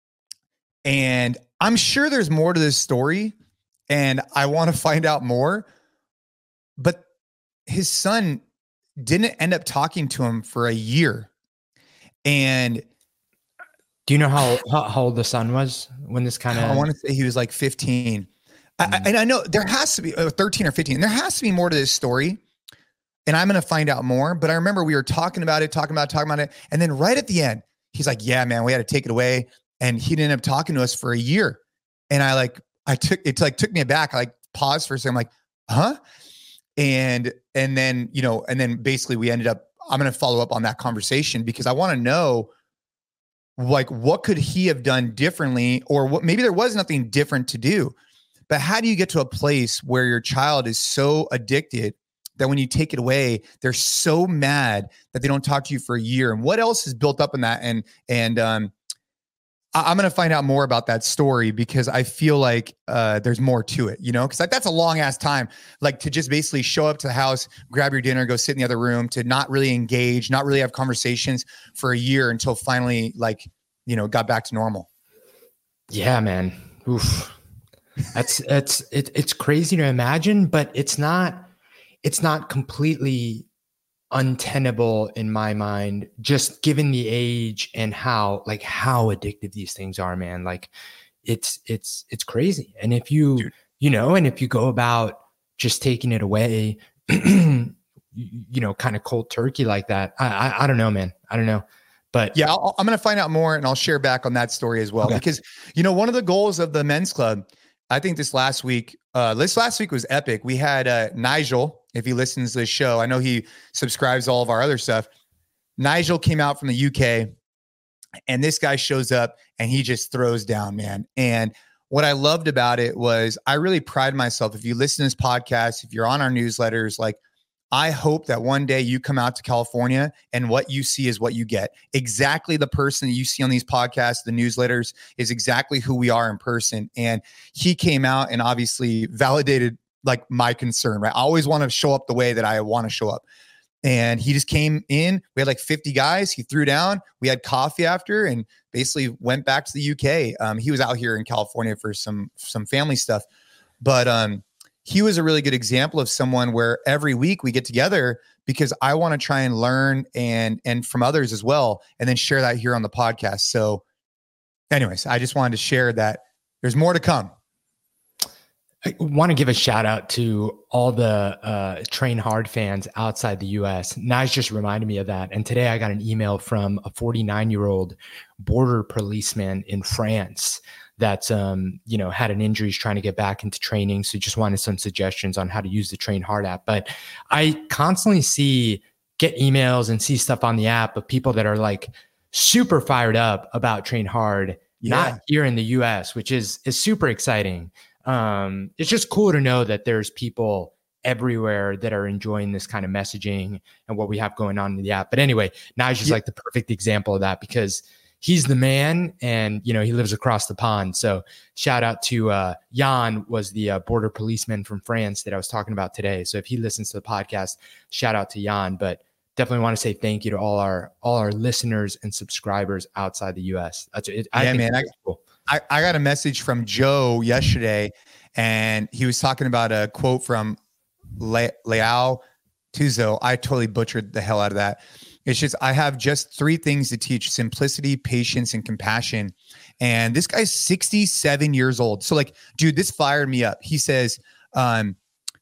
and I'm sure there's more to this story and I want to find out more, but his son didn't end up talking to him for a year. And do you know how, how, how old the son was when this kind of, I want to say he was like fifteen. I, and I know there has to be uh, thirteen or fifteen. There has to be more to this story, and I'm going to find out more. But I remember we were talking about it, talking about it, talking about it. And then right at the end, he's like, yeah, man, we had to take it away. And he didn't end up talking to us for a year. And I like, I took, it like took me aback. I like paused for a second. I'm like, huh? And, and then, you know, and then basically we ended up, I'm going to follow up on that conversation because I want to know, like, what could he have done differently, or what, maybe there was nothing different to do. But how do you get to a place where your child is so addicted that when you take it away, they're so mad that they don't talk to you for a year? And what else is built up in that? And and um, I, I'm going to find out more about that story because I feel like uh, there's more to it, you know, because like, that's a long ass time, like to just basically show up to the house, grab your dinner, go sit in the other room, to not really engage, not really have conversations for a year until finally, like, you know, got back to normal. Yeah, man. Oof. That's that's it, it's crazy to imagine, but it's not it's not completely untenable in my mind, just given the age and how like how addictive these things are, man. Like, it's, it's, it's crazy. And if you, Dude. you know, and if you go about just taking it away, you know, kind of cold turkey like that, I, I, I don't know, man. I don't know. But yeah, I'll, I'm going to find out more and I'll share back on that story as well. Okay. Because, you know, one of the goals of the men's club, I think this last week, uh, this last week was epic. We had uh, Nigel, if he listens to the show, I know he subscribes to all of our other stuff. Nigel came out from the U K and this guy shows up and he just throws down, man. And what I loved about it was I really pride myself. If you listen to this podcast, if you're on our newsletters, like, I hope that one day you come out to California and what you see is what you get. Exactly the person that you see on these podcasts, the newsletters, is exactly who we are in person. And he came out and obviously validated like my concern, right? I always want to show up the way that I want to show up. And he just came in. We had like fifty guys. He threw down. We had coffee after and basically went back to the U K. Um, he was out here in California for some, some family stuff. But um, he was a really good example of someone where every week we get together because I want to try and learn and, and from others as well, and then share that here on the podcast. So anyways, I just wanted to share that there's more to come. I want to give a shout out to all the uh, Train Hard fans outside the U S. Nige just reminded me of that. And today I got an email from a forty-nine year old border policeman in France that's, um, you know, had an injury, he's trying to get back into training. So just wanted some suggestions on how to use the Train Hard app. But I constantly see, get emails and see stuff on the app of people that are like super fired up about Train Hard, yeah. not here in the U S, which is, is super exciting. Um, it's just cool to know that there's people everywhere that are enjoying this kind of messaging and what we have going on in the app. But anyway, Nige is yeah. like the perfect example of that because he's the man and, you know, he lives across the pond. So shout out to uh, Jan was the uh, border policeman from France that I was talking about today. So if he listens to the podcast, shout out to Jan, but definitely want to say thank you to all our, all our listeners and subscribers outside the U S. That's it. I yeah, think man. I, cool. I, I got a message from Joe yesterday and he was talking about a quote from Le, Lao Tzu. I totally butchered the hell out of that. It's just, I have just three things to teach: simplicity, patience, and compassion. And this guy's sixty-seven years old. So like, dude, this fired me up. He says, um,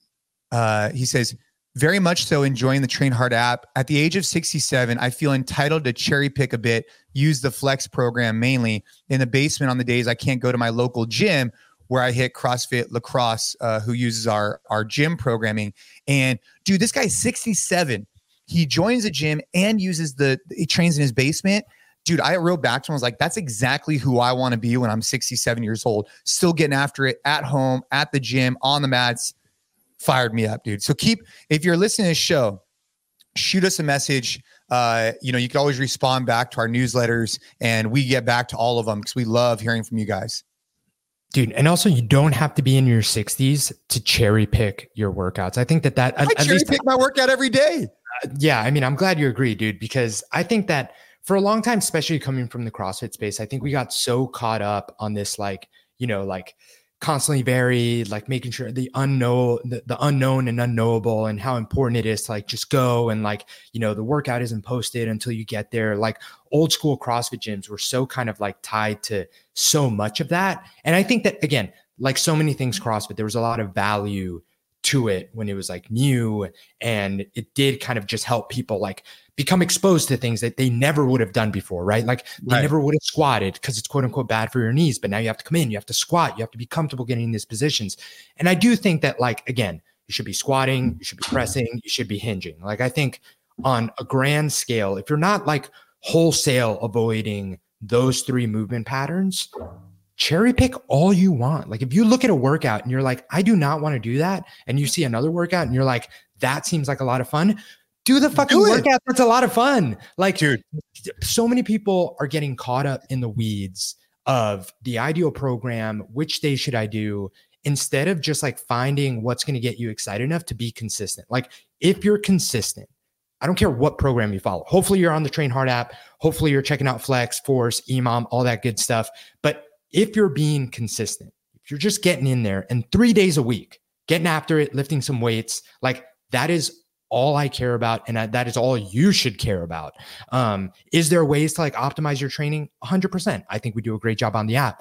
uh, he says, very much so enjoying the Train Hard app. At the age of sixty-seven, I feel entitled to cherry pick a bit, use the Flex program mainly in the basement on the days I can't go to my local gym where I hit CrossFit Lacrosse, uh, who uses our, our gym programming. And dude, this guy's sixty-seven. He joins a gym and uses the, he trains in his basement. Dude, I wrote back to him. I was like, that's exactly who I want to be when I'm sixty-seven years old, still getting after it at home, at the gym, on the mats. Fired me up, dude. So keep, if you're listening to this show, shoot us a message. Uh, you know, you can always respond back to our newsletters and we get back to all of them because we love hearing from you guys. Dude, and also you don't have to be in your sixties to cherry pick your workouts. I think that that I at, cherry at least pick my workout every day. Uh, yeah, I mean, I'm glad you agree, dude, because I think that for a long time, especially coming from the CrossFit space, I think we got so caught up on this, like, you know, like constantly varied, like making sure the unknown, the, the unknown and unknowable, and how important it is to like just go and like, you know, the workout isn't posted until you get there. Like old school CrossFit gyms were so kind of like tied to so much of that. And I think that, again, like so many things CrossFit, there was a lot of value to it when it was like new, and it did kind of just help people like become exposed to things that they never would have done before, right? Like they right. never would have squatted because it's quote unquote bad for your knees, but now you have to come in, you have to squat, you have to be comfortable getting in these positions. And I do think that, like, again, you should be squatting, you should be pressing, you should be hinging. Like I think on a grand scale, if you're not like wholesale avoiding those three movement patterns, cherry pick all you want. Like if you look at a workout and you're like, I do not want to do that, and you see another workout and you're like, that seems like a lot of fun, do the fucking do workout. That's a lot of fun. Like, dude, so many people are getting caught up in the weeds of the ideal program, which day should I do, instead of just like finding what's going to get you excited enough to be consistent. Like if you're consistent, I don't care what program you follow. Hopefully you're on the Train Hard app. Hopefully you're checking out Flex, Force, E M O M, all that good stuff. But if you're being consistent, if you're just getting in there and three days a week, getting after it, lifting some weights, like that is all I care about. And that is all you should care about. Um, is there ways to like optimize your training? one hundred percent. I think we do a great job on the app.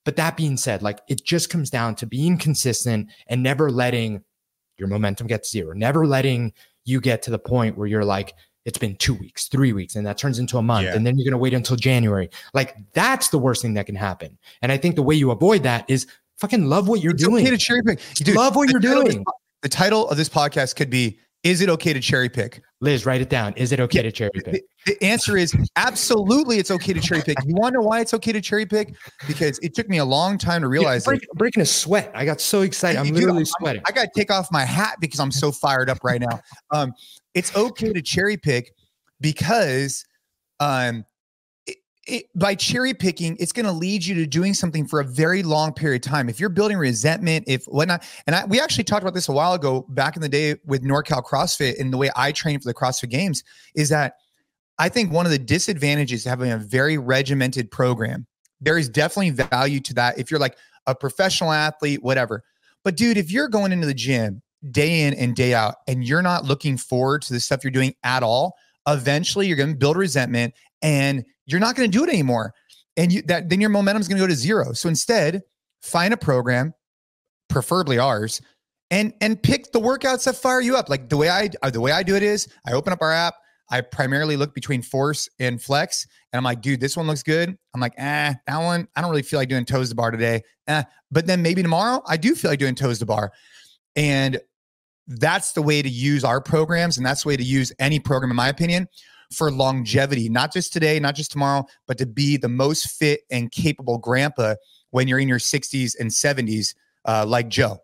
But that being said, like it just comes down to being consistent and never letting your momentum get to zero, never letting you get to the point where you're like, it's been two weeks, three weeks, and that turns into a month. Yeah. And then you're going to wait until January. Like that's the worst thing that can happen. And I think the way you avoid that is fucking love what you're it's doing. Okay to cherry pick. Dude, love what you're doing. This, the title of this podcast could be, is it okay to cherry pick? Liz, write it down. Is it okay yeah, to cherry pick? The, the answer is absolutely it's okay to cherry pick. You want to know why it's okay to cherry pick? Because it took me a long time to realize break, it. breaking a sweat. I got so excited. I'm Dude, literally I'm, sweating. I got to take off my hat because I'm so fired up right now. Um, it's okay to cherry pick because um, it, it, by cherry picking, it's going to lead you to doing something for a very long period of time. If you're building resentment, if whatnot, and I, we actually talked about this a while ago back in the day with NorCal CrossFit and the way I train for the CrossFit Games is that I think one of the disadvantages to having a very regimented program, there is definitely value to that. If you're like a professional athlete, whatever. But dude, if you're going into the gym day in and day out and you're not looking forward to the stuff you're doing at all, eventually you're going to build resentment and you're not going to do it anymore. And you, that then your momentum is going to go to zero. So instead, find a program, preferably ours, and and pick the workouts that fire you up. Like the way I the way I do it is I open up our app. I primarily look between force and flex, and I'm like, dude, this one looks good. I'm like, eh, that one, I don't really feel like doing toes to bar today. Eh. But then maybe tomorrow I do feel like doing toes to bar. And that's the way to use our programs. And that's the way to use any program, in my opinion, for longevity, not just today, not just tomorrow, but to be the most fit and capable grandpa when you're in your sixties and seventies, uh, like Joe.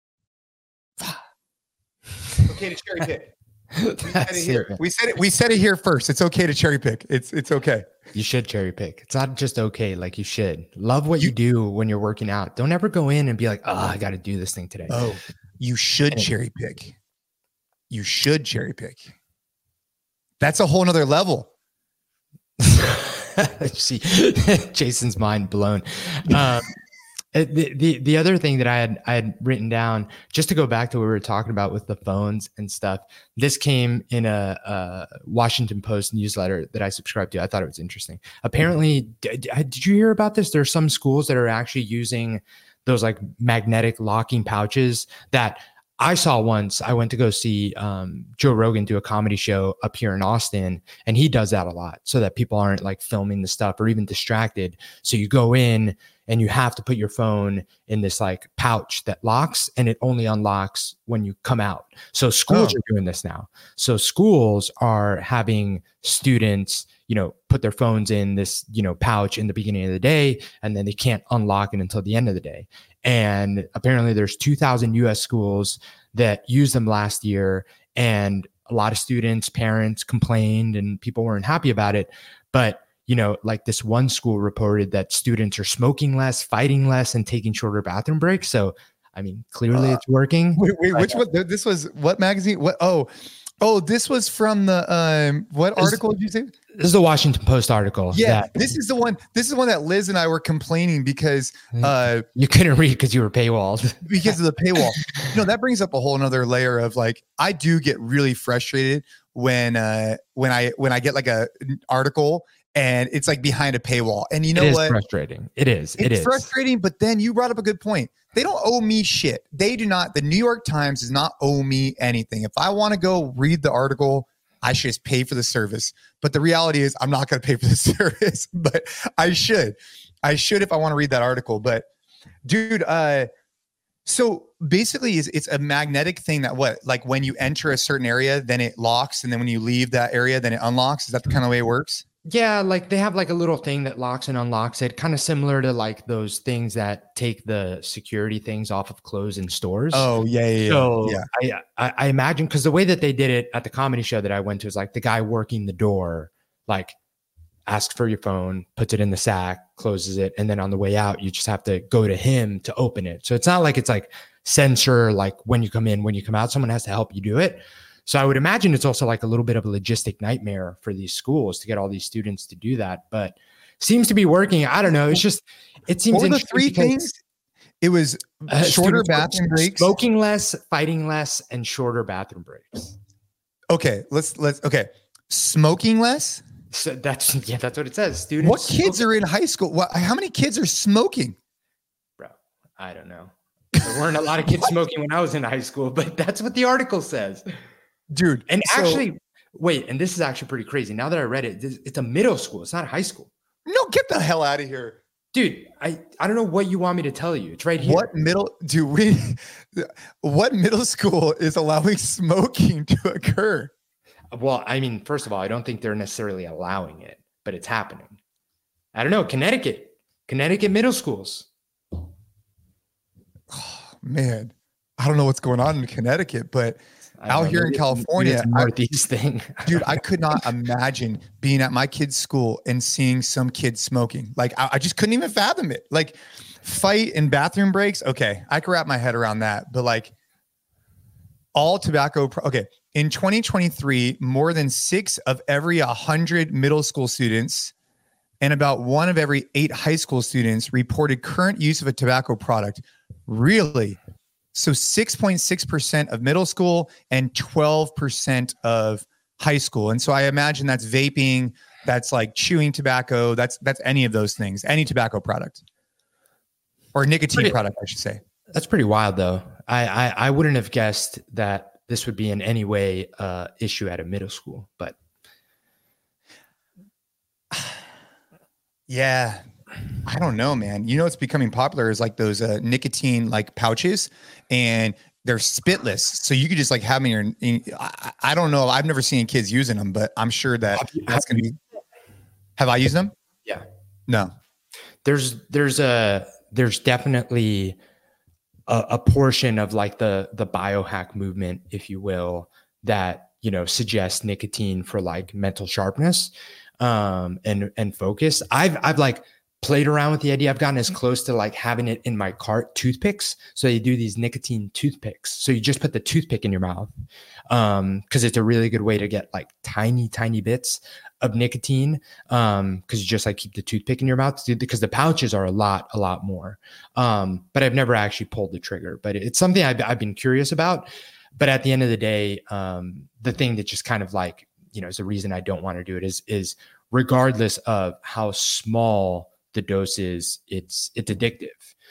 Okay to cherry pick. We said, it here. we said it. We said it here first. It's okay to cherry pick. It's it's okay. You should cherry pick. It's not just okay. Like you should love what you, you do when you're working out. Don't ever go in and be like, oh, I got to do this thing today. Oh, you should cherry pick. You should cherry pick. That's a whole nother level. See, Jason's mind blown. Um, The, the the other thing that I had I had written down, just to go back to what we were talking about with the phones and stuff, this came in a, a Washington Post newsletter that I subscribed to. I thought it was interesting. Apparently, did, did you hear about this? There are some schools that are actually using those like magnetic locking pouches that I saw once. I went to go see um, Joe Rogan do a comedy show up here in Austin, and he does that a lot so that people aren't like filming the stuff or even distracted. So you go in and you have to put your phone in this like pouch that locks, and it only unlocks when you come out. So schools oh. are doing this now. So schools are having students, you know, put their phones in this, you know, pouch in the beginning of the day, and then they can't unlock it until the end of the day. And apparently there's two thousand U S schools that used them last year, and a lot of students, parents complained and people weren't happy about it. But you know, like this one school reported that students are smoking less, fighting less, and taking shorter bathroom breaks. So, I mean, clearly uh, it's working. Wait, wait which one? This was what magazine? What? Oh, oh, this was from the, um, what article did you say? This is the Washington Post article. Yeah. That, this is the one, this is the one that Liz and I were complaining because, uh, you couldn't read because you were paywalled. Because of the paywall. You know, that brings up a whole nother layer of like, I do get really frustrated when, uh, when I, when I get like a article and it's like behind a paywall. And you know it is what? Frustrating. It is. It it's is frustrating. But then you brought up a good point. They don't owe me shit. They do not. The New York Times does not owe me anything. If I want to go read the article, I should just pay for the service. But the reality is I'm not going to pay for the service, but I should. I should if I want to read that article. But dude, uh, so basically it's, it's a magnetic thing that what, like when you enter a certain area, then it locks. And then when you leave that area, then it unlocks. Is that the kind of way it works? Yeah, like they have like a little thing that locks and unlocks it, kind of similar to like those things that take the security things off of clothes in stores. Oh, yeah, yeah, so yeah. I, I, I imagine because the way that they did it at the comedy show that I went to is like the guy working the door, like asks for your phone, puts it in the sack, closes it, and then on the way out, you just have to go to him to open it. So it's not like it's like sensor, like when you come in, when you come out, someone has to help you do it. So I would imagine it's also like a little bit of a logistic nightmare for these schools to get all these students to do that, but seems to be working. I don't know. It's just, it seems what were the three things. It was uh, shorter bathroom breaks, smoking less, fighting less, and shorter bathroom breaks. Okay, let's let's okay. Smoking less. So that's yeah, that's what it says. Students. What kids smoking. are in high school? What? How many kids are smoking? I don't know. There weren't a lot of kids smoking when I was in high school, but that's what the article says. Dude. And so, actually, wait, and this is actually pretty crazy. Now that I read it, this, it's a middle school. It's not a high school. No, get the hell out of here. Dude, I, I don't know what you want me to tell you. It's right here. What middle do we what middle school is allowing smoking to occur? Well, I mean, first of all, I don't think they're necessarily allowing it, but it's happening. I don't know. Connecticut, Connecticut middle schools. Oh, man, I don't know what's going on in Connecticut, but out know, here in California, Northeast I, thing. Dude, I could not imagine being at my kid's school and seeing some kids smoking. Like, I, I just couldn't even fathom it. Like, fight and bathroom breaks. Okay, I can wrap my head around that. But like, all tobacco. Pro- okay, in twenty twenty-three, more than six of every one hundred middle school students and about one of every eight high school students reported current use of a tobacco product. Really? So six point six percent of middle school and twelve percent of high school. And so I imagine that's vaping, that's like chewing tobacco, that's that's any of those things, any tobacco product or nicotine pretty, product, I should say. That's pretty wild though. I, I, I wouldn't have guessed that this would be in any way uh issue at a middle school, but. Yeah. I don't know, man. You know, what's becoming popular is like those uh, nicotine like pouches, and they're spitless. So you could just like have them in your, in, I, I don't know. I've never seen kids using them, but I'm sure that have you, that's going to be, have I used them? Yeah. No. There's, there's a, there's definitely a, a portion of like the, the biohack movement, if you will, that, you know, suggests nicotine for like mental sharpness um, and, and focus. I've, I've like, played around with the idea. I've gotten as close to like having it in my cart, toothpicks. So you do these nicotine toothpicks. So you just put the toothpick in your mouth um, because it's a really good way to get like tiny, tiny bits of nicotine um, because you just like keep the toothpick in your mouth because the pouches are a lot, a lot more. Um, but I've never actually pulled the trigger, but it's something I've, I've been curious about. But at the end of the day, um, the thing that just kind of like, you know, is the reason I don't want to do it is, is regardless of how small the dose is, it's it's addictive.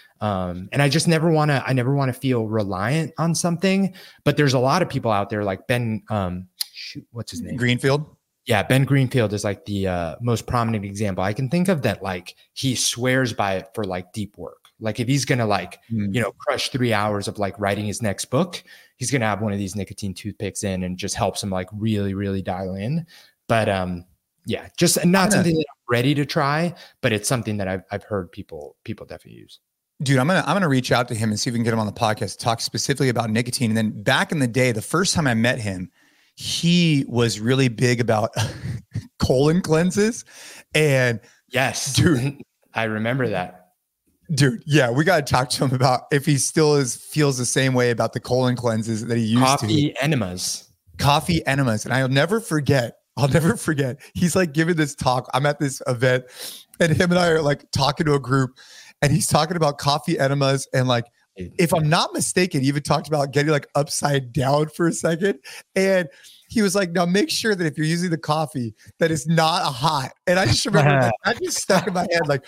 Um, and I just never want to, I never want to feel reliant on something, but there's a lot of people out there like Ben, um, shoot, what's his name? Greenfield. Yeah. Ben Greenfield is like the uh, most prominent example I can think of that like he swears by it for like deep work. Like if he's going to like, mm. you know, crush three hours of like writing his next book, he's going to have one of these nicotine toothpicks in and just helps him like really, really dial in. But, um, yeah, just not gonna, something that I'm ready to try, but it's something that I've I've heard people people definitely use. Dude, I'm gonna I'm gonna reach out to him and see if we can get him on the podcast, talk specifically about nicotine. And then back in the day, the first time I met him, he was really big about colon cleanses. And yes, dude, I remember that. Dude, yeah, we gotta talk to him about if he still is feels the same way about the colon cleanses that he used Coffee to. Coffee enemas. Coffee enemas. And I'll never forget. I'll never forget. He's like giving this talk. I'm at this event and him and I are like talking to a group and he's talking about coffee enemas. And like, if I'm not mistaken, he even talked about getting like upside down for a second. And he was like, now make sure that if you're using the coffee, that it's not a hot. And I just remember that, that just stuck in my head. Like,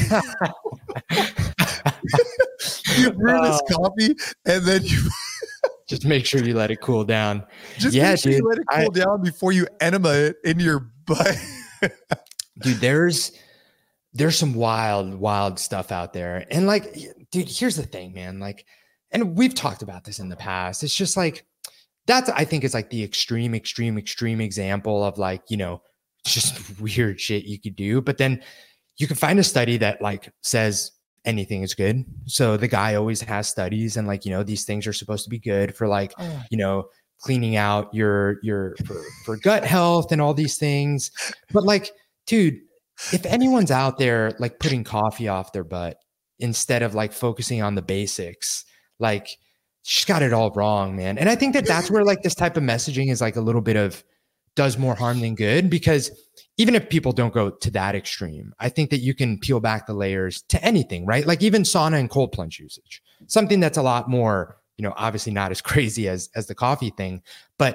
you brew this coffee and then you just make sure you let it cool down. Just yeah, make sure dude, you let it cool I, down before you enema it in your butt. Dude, there's there's some wild, wild stuff out there. And like, dude, here's the thing, man. Like, and we've talked about this in the past. It's just like, that's, I think is like the extreme, extreme, extreme example of like, you know, just weird shit you could do. But then you can find a study that like says, anything is good. So the guy always has studies and like, you know, these things are supposed to be good for like, oh. you know, cleaning out your, your, for, for gut health and all these things. But like, dude, if anyone's out there, like putting coffee off their butt instead of like focusing on the basics, like she's got it all wrong, man. And I think that that's where like this type of messaging is like a little bit of does more harm than good, because even if people don't go to that extreme, I think that you can peel back the layers to anything, right? Like even sauna and cold plunge usage, something that's a lot more, you know, obviously not as crazy as, as the coffee thing, but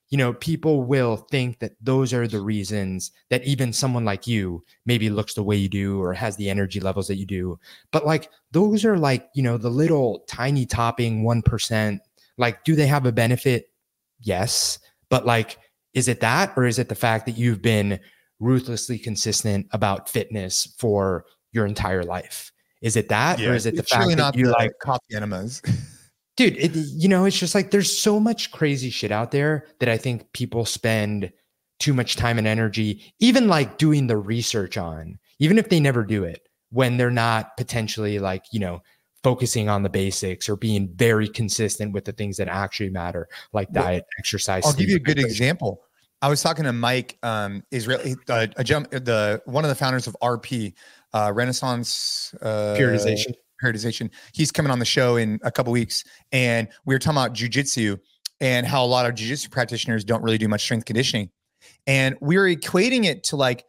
you know, people will think that those are the reasons that even someone like you maybe looks the way you do or has the energy levels that you do. But like, those are like, you know, the little tiny topping one percent. Like, do they have a benefit? Yes. But like, is it that, or is it the fact that you've been ruthlessly consistent about fitness for your entire life? Is it that, yeah, or is it the fact that you like coffee enemas? Dude, it, you know, it's just like there's so much crazy shit out there that I think people spend too much time and energy, even like doing the research on, even if they never do it, when they're not potentially like, you know, focusing on the basics or being very consistent with the things that actually matter, like well, diet, exercise. I'll give you a good example. I was talking to Mike, um, Israel, uh, a jump, the one of the founders of R P, uh, Renaissance uh, Periodization. Periodization. He's coming on the show in a couple weeks, and we were talking about jujitsu and how a lot of jujitsu practitioners don't really do much strength conditioning. And we were equating it to like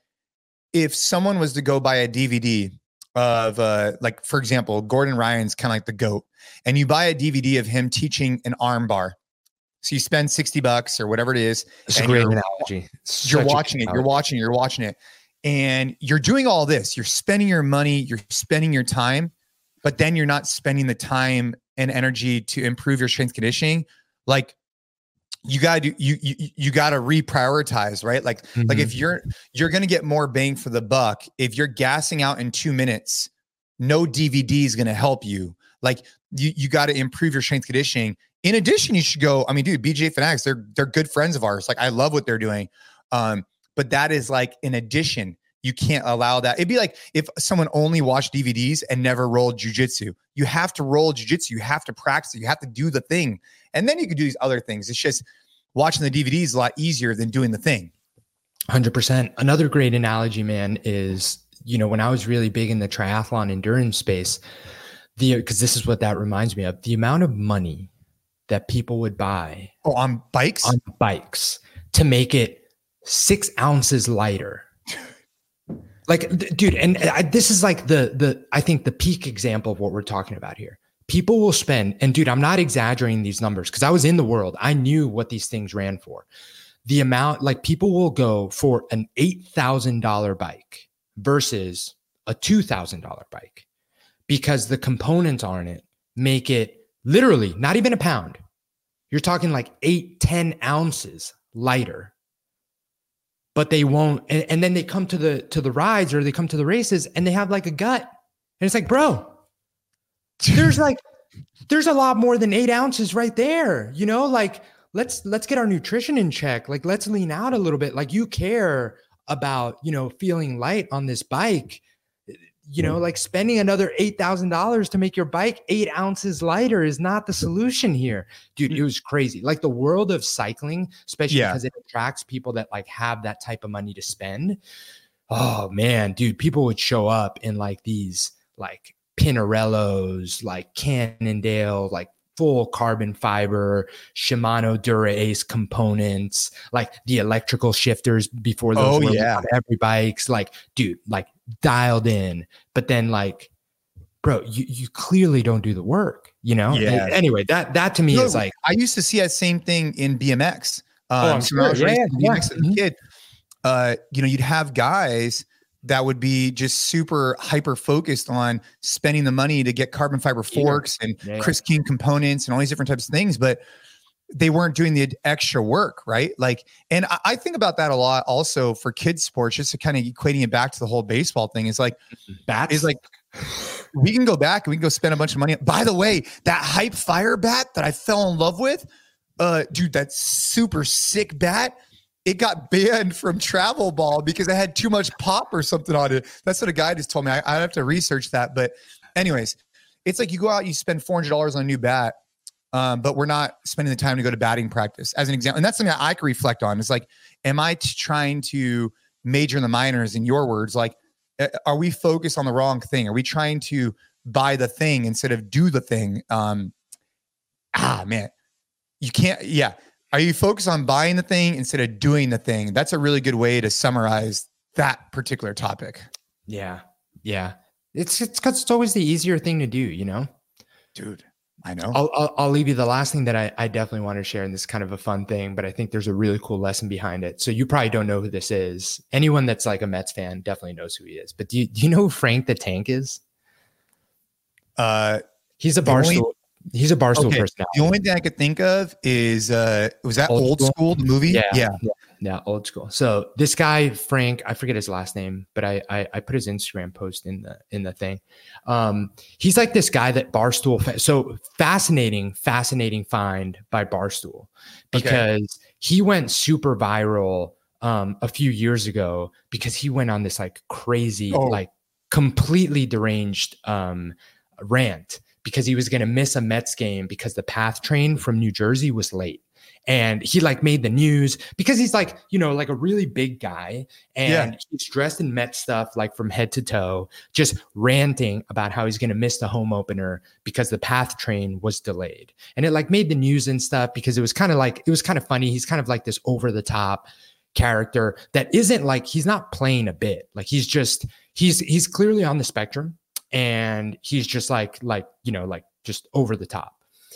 if someone was to go buy a D V D of uh, like, for example, Gordon Ryan's kind of like the GOAT, and you buy a D V D of him teaching an arm bar. So you spend sixty bucks or whatever it is. It's a great analogy. You're watching it. You're watching it. You're watching it. And you're doing all this. You're spending your money. You're spending your time. But then you're not spending the time and energy to improve your strength conditioning. Like you gotta do, you, you, you gotta reprioritize, right? Like, mm-hmm. like if you're, you're going to get more bang for the buck. If you're gassing out in two minutes, no D V D is going to help you. Like you, you got to improve your strength conditioning. In addition, you should go, I mean, dude, B J Fanatics, they're, they're good friends of ours. Like I love what they're doing. Um, but that is like in addition. You can't allow that. It'd be like if someone only watched D V Ds and never rolled jujitsu. You have to roll jujitsu. You have to practice. You have to do the thing. And then you can do these other things. It's just watching the D V Ds is a lot easier than doing the thing. one hundred percent. Another great analogy, man, is, you know, when I was really big in the triathlon endurance space, the because this is what that reminds me of, the amount of money that people would buy oh, on bikes, on bikes to make it six ounces lighter. Like, dude, and I, this is like the, the, I think the peak example of what we're talking about here. People will spend, and dude, I'm not exaggerating these numbers because I was in the world. I knew what these things ran for. The amount, like people will go for an eight thousand dollars bike versus a two thousand dollars bike because the components on it make it literally not even a pound. You're talking like eight, ten ounces lighter. But they won't, and, and then they come to the to the rides or they come to the races and they have like a gut. And it's like, bro, there's like, there's a lot more than eight ounces right there. You know, like let's let's get our nutrition in check. Like let's lean out a little bit. Like you care about, you know, feeling light on this bike. You know, like spending another eight thousand dollars to make your bike eight ounces lighter is not the solution here. Dude, it was crazy. Like the world of cycling, especially yeah. because it attracts people that like have that type of money to spend. Oh man, dude, people would show up in like these like Pinarellos, like Cannondale, like full carbon fiber, Shimano Dura Ace components, like the electrical shifters before those oh, were yeah. on every bikes. Like, dude, like dialed in, but then like, bro, you, you clearly don't do the work, you know? Yeah. Anyway, that, that to me no, is like, I used to see that same thing in B M X. Um, oh, I'm so sure. I was yeah, raised yeah, in B M X yeah. as a kid. Uh, you know, you'd have guys that would be just super hyper focused on spending the money to get carbon fiber forks yeah. and yeah, yeah. Chris King components and all these different types of things, but they weren't doing the extra work, right? Like, and I, I think about that a lot also for kids sports, just to kind of equating it back to the whole baseball thing is like, bats is like, we can go back and we can go spend a bunch of money. By the way, that Hype Fire bat that I fell in love with, uh, dude, that super sick bat, it got banned from travel ball because it had too much pop or something on it. That's what a guy just told me. I, I have to research that. But anyways, it's like you go out, you spend four hundred dollars on a new bat, um, but we're not spending the time to go to batting practice as an example. And that's something that I can reflect on. It's like, am I t- trying to major in the minors, in your words? Like, are we focused on the wrong thing? Are we trying to buy the thing instead of do the thing? Um, ah, man, you can't. Yeah. Are you focused on buying the thing instead of doing the thing? That's a really good way to summarize that particular topic. Yeah. Yeah. It's, it's cause it's always the easier thing to do, you know, dude. I know. I'll, I'll, I'll leave you the last thing that I, I definitely want to share, and this is kind of a fun thing, but I think there's a really cool lesson behind it. So you probably don't know who this is. Anyone that's like a Mets fan definitely knows who he is. But do you, do you know who Frank the Tank is? Uh, he's a Barstool. Only, he's a Barstool okay, personality. The only thing I could think of is uh, was that Old, old school? school the movie? Yeah, yeah, yeah, yeah, Old School. So this guy Frank, I forget his last name, but I, I I put his Instagram post in the in the thing. Um, he's like this guy that Barstool. Fa- so fascinating, fascinating find by Barstool because okay. he went super viral um, a few years ago because he went on this like crazy, oh. like completely deranged um, rant because he was going to miss a Mets game because the PATH train from New Jersey was late. And he like made the news because he's like, you know, like a really big guy and yeah. he's dressed in Met stuff, like from head to toe, just ranting about how he's going to miss the home opener because the PATH train was delayed. And it like made the news and stuff because it was kind of like, it was kind of funny. He's kind of like this over the top character that isn't like, he's not playing a bit. Like he's just, he's, he's clearly on the spectrum and he's just like, like, you know, like just over the top.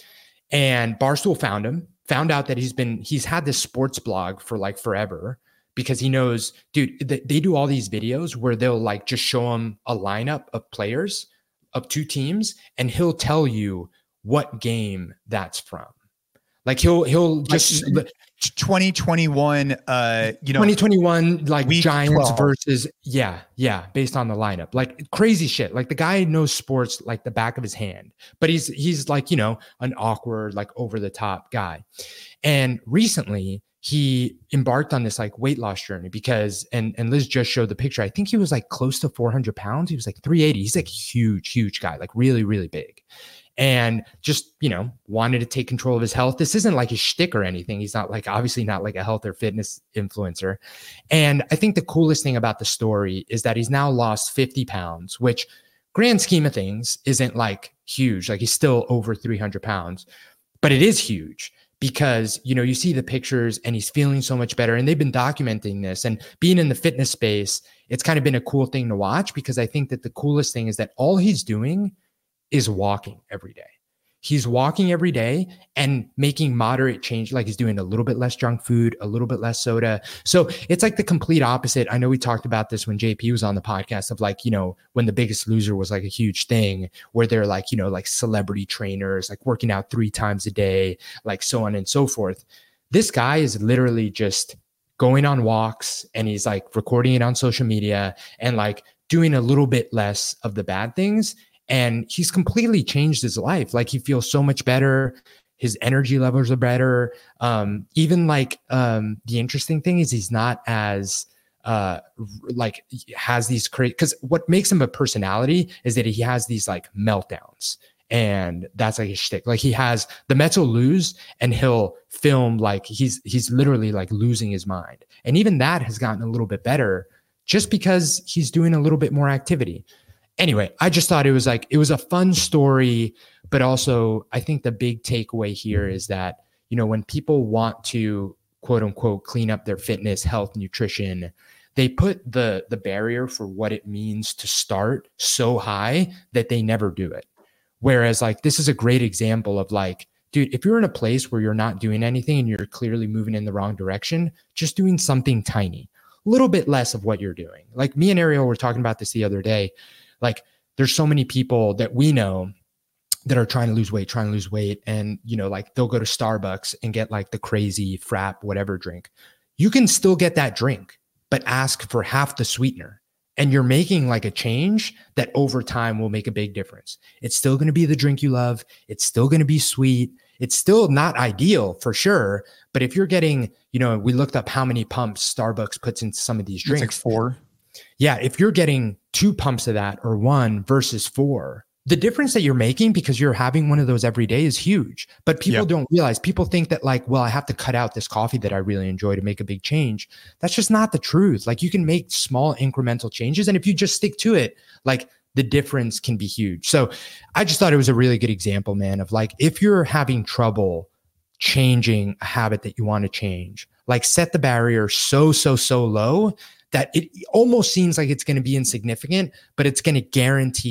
And Barstool found him. Found out that he's been, he's had this sports blog for like forever because he knows, dude, they, they do all these videos where they'll like just show him a lineup of players of two teams and he'll tell you what game that's from. Like he'll, he'll just like twenty twenty-one, uh, you know, twenty twenty-one, like Giants twelve versus, yeah, yeah, based on the lineup, like crazy shit. Like the guy knows sports like the back of his hand, but he's, he's like, you know, an awkward, like over the top guy. And recently he embarked on this like weight loss journey because, and, and Liz just showed the picture. I think he was like close to four hundred pounds. He was like three eighty. He's like huge, huge guy, like really, really big. And just, you know, wanted to take control of his health. This isn't like a shtick or anything. He's not like, obviously not like a health or fitness influencer. And I think the coolest thing about the story is that he's now lost fifty pounds, which grand scheme of things isn't like huge. Like he's still over three hundred pounds, but it is huge because, you know, you see the pictures and he's feeling so much better. And they've been documenting this and being in the fitness space. It's kind of been a cool thing to watch because I think that the coolest thing is that all he's doing is walking every day. He's walking every day and making moderate change. Like he's doing a little bit less junk food, a little bit less soda. So it's like the complete opposite. I know we talked about this when J P was on the podcast of like, you know, when The Biggest Loser was like a huge thing where they're like, you know, like celebrity trainers, like working out three times a day, like so on and so forth. This guy is literally just going on walks and he's like recording it on social media and like doing a little bit less of the bad things. And he's completely changed his life. Like he feels so much better. His energy levels are better. Um, even like um, the interesting thing is he's not as uh, like has these crazy, because what makes him a personality is that he has these like meltdowns. And that's like his shtick. Like he has the Mets will lose and he'll film like he's he's literally like losing his mind. And even that has gotten a little bit better just because he's doing a little bit more activity. Anyway, I just thought it was like, it was a fun story, but also I think the big takeaway here is that, you know, when people want to quote unquote, clean up their fitness, health, nutrition, they put the, the barrier for what it means to start so high that they never do it. Whereas like, this is a great example of like, dude, if you're in a place where you're not doing anything and you're clearly moving in the wrong direction, just doing something tiny, a little bit less of what you're doing. Like me and Ariel were talking about this the other day. Like there's so many people that we know that are trying to lose weight, trying to lose weight. And, you know, like they'll go to Starbucks and get like the crazy frap, whatever drink. You can still get that drink, but ask for half the sweetener. And you're making like a change that over time will make a big difference. It's still going to be the drink you love. It's still going to be sweet. It's still not ideal for sure. But if you're getting, you know, we looked up how many pumps Starbucks puts into some of these drinks. It's like four. Yeah. If you're getting two pumps of that or one versus four, the difference that you're making because you're having one of those every day is huge. But people yep. don't realize, people think that like, well, I have to cut out this coffee that I really enjoy to make a big change. That's just not the truth. Like you can make small incremental changes. And if you just stick to it, like the difference can be huge. So I just thought it was a really good example, man, of like, if you're having trouble changing a habit that you want to change, like set the barrier so, so, so low that it almost seems like it's going to be insignificant, but it's going to guarantee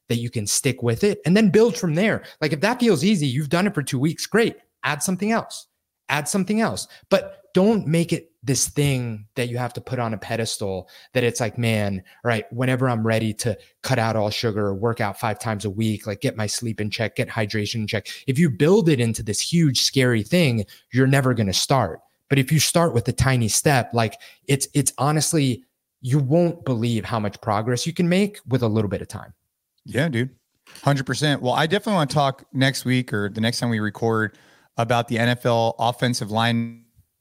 that you can stick with it and then build from there. Like if that feels easy, you've done it for two weeks, great. Add something else, add something else, but don't make it this thing that you have to put on a pedestal that it's like, man, all right, whenever I'm ready to cut out all sugar, work out five times a week, like get my sleep in check, get hydration in check. If you build it into this huge, scary thing, you're never going to start. But if you start with a tiny step, like it's, it's honestly, you won't believe how much progress you can make with a little bit of time. Yeah, dude. one hundred percent. Well, I definitely want to talk next week or the next time we record about the N F L offensive line.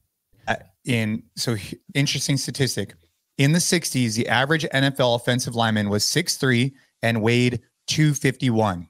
In so interesting statistic. In the sixties, the average N F L offensive lineman was six three and weighed two fifty-one.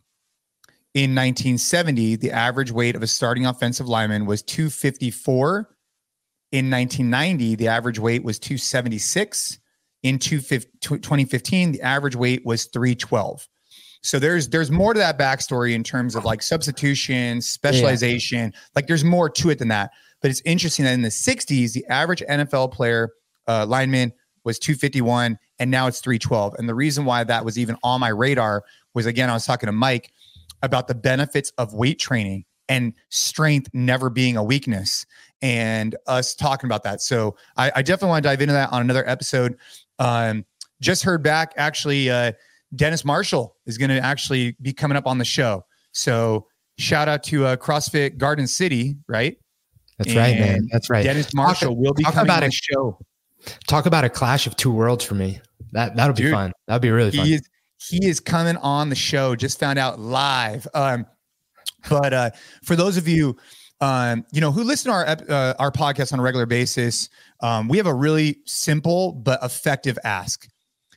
In nineteen seventy, the average weight of a starting offensive lineman was two fifty-four. In nineteen ninety, the average weight was two seventy-six. In twenty fifteen, the average weight was three twelve. So there's there's more to that backstory in terms of like substitution, specialization. Yeah. Like there's more to it than that. But it's interesting that in the sixties, the average N F L player uh, lineman was two fifty-one, and now it's three twelve. And the reason why that was even on my radar was, again, I was talking to Mike about the benefits of weight training and strength never being a weakness, and us talking about that. So I, I definitely want to dive into that on another episode. Um, just heard back, actually, uh, Dennis Marshall is going to actually be coming up on the show. So shout out to uh, CrossFit Garden City, right? That's and right, man. That's right. Dennis Marshall talk, will be talk coming about on the show. Talk about a clash of two worlds for me. That that'll be Dude, fun. That'll be really fun. He is, he is coming on the show. Just found out live. Um, but uh, for those of you, um, you know, who listen to our uh, our podcast on a regular basis, um, we have a really simple but effective ask.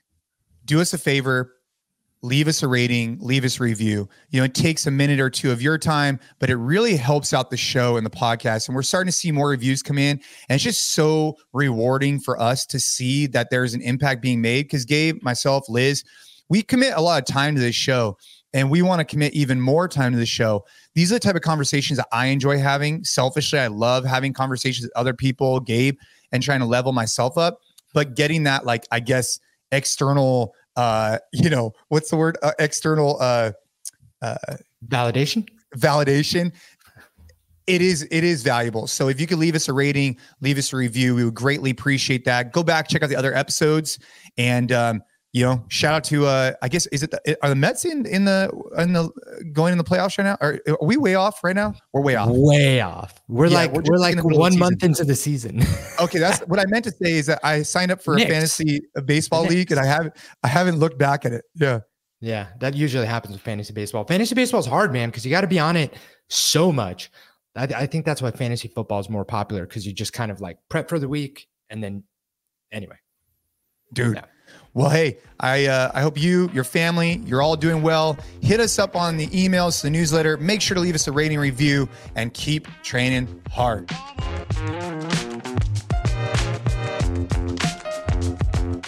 Do us a favor. Leave us a rating, leave us a review. You know, it takes a minute or two of your time, but it really helps out the show and the podcast. And we're starting to see more reviews come in. And it's just so rewarding for us to see that there's an impact being made. Because Gabe, myself, Liz, we commit a lot of time to this show, and we want to commit even more time to the show. These are the type of conversations that I enjoy having. Selfishly, I love having conversations with other people, Gabe, and trying to level myself up. But getting that, like, I guess, external Uh, you know, what's the word? Uh, external uh, uh, validation. Validation. It is. It is valuable. So if you could leave us a rating, leave us a review, we would greatly appreciate that. Go back, check out the other episodes, and um, you know, shout out to. Uh, I guess is it the, are the Mets in in the in the going in the playoffs right now? Are, are we way off right now? We're way off. Way off. We're yeah, like we're, we're like one month into the season. Okay, that's what I meant to say. Is that I signed up for Knicks. a fantasy baseball Knicks. league, and I haven't I haven't looked back at it. Yeah, yeah, that usually happens with fantasy baseball. Fantasy baseball is hard, man, because you got to be on it so much. I, I think that's why fantasy football is more popular, because you just kind of like prep for the week, and then anyway, dude. Yeah. Well, hey, I uh, I hope you, your family, you're all doing well. Hit us up on the emails, the newsletter. Make sure to leave us a rating, review, and keep training hard.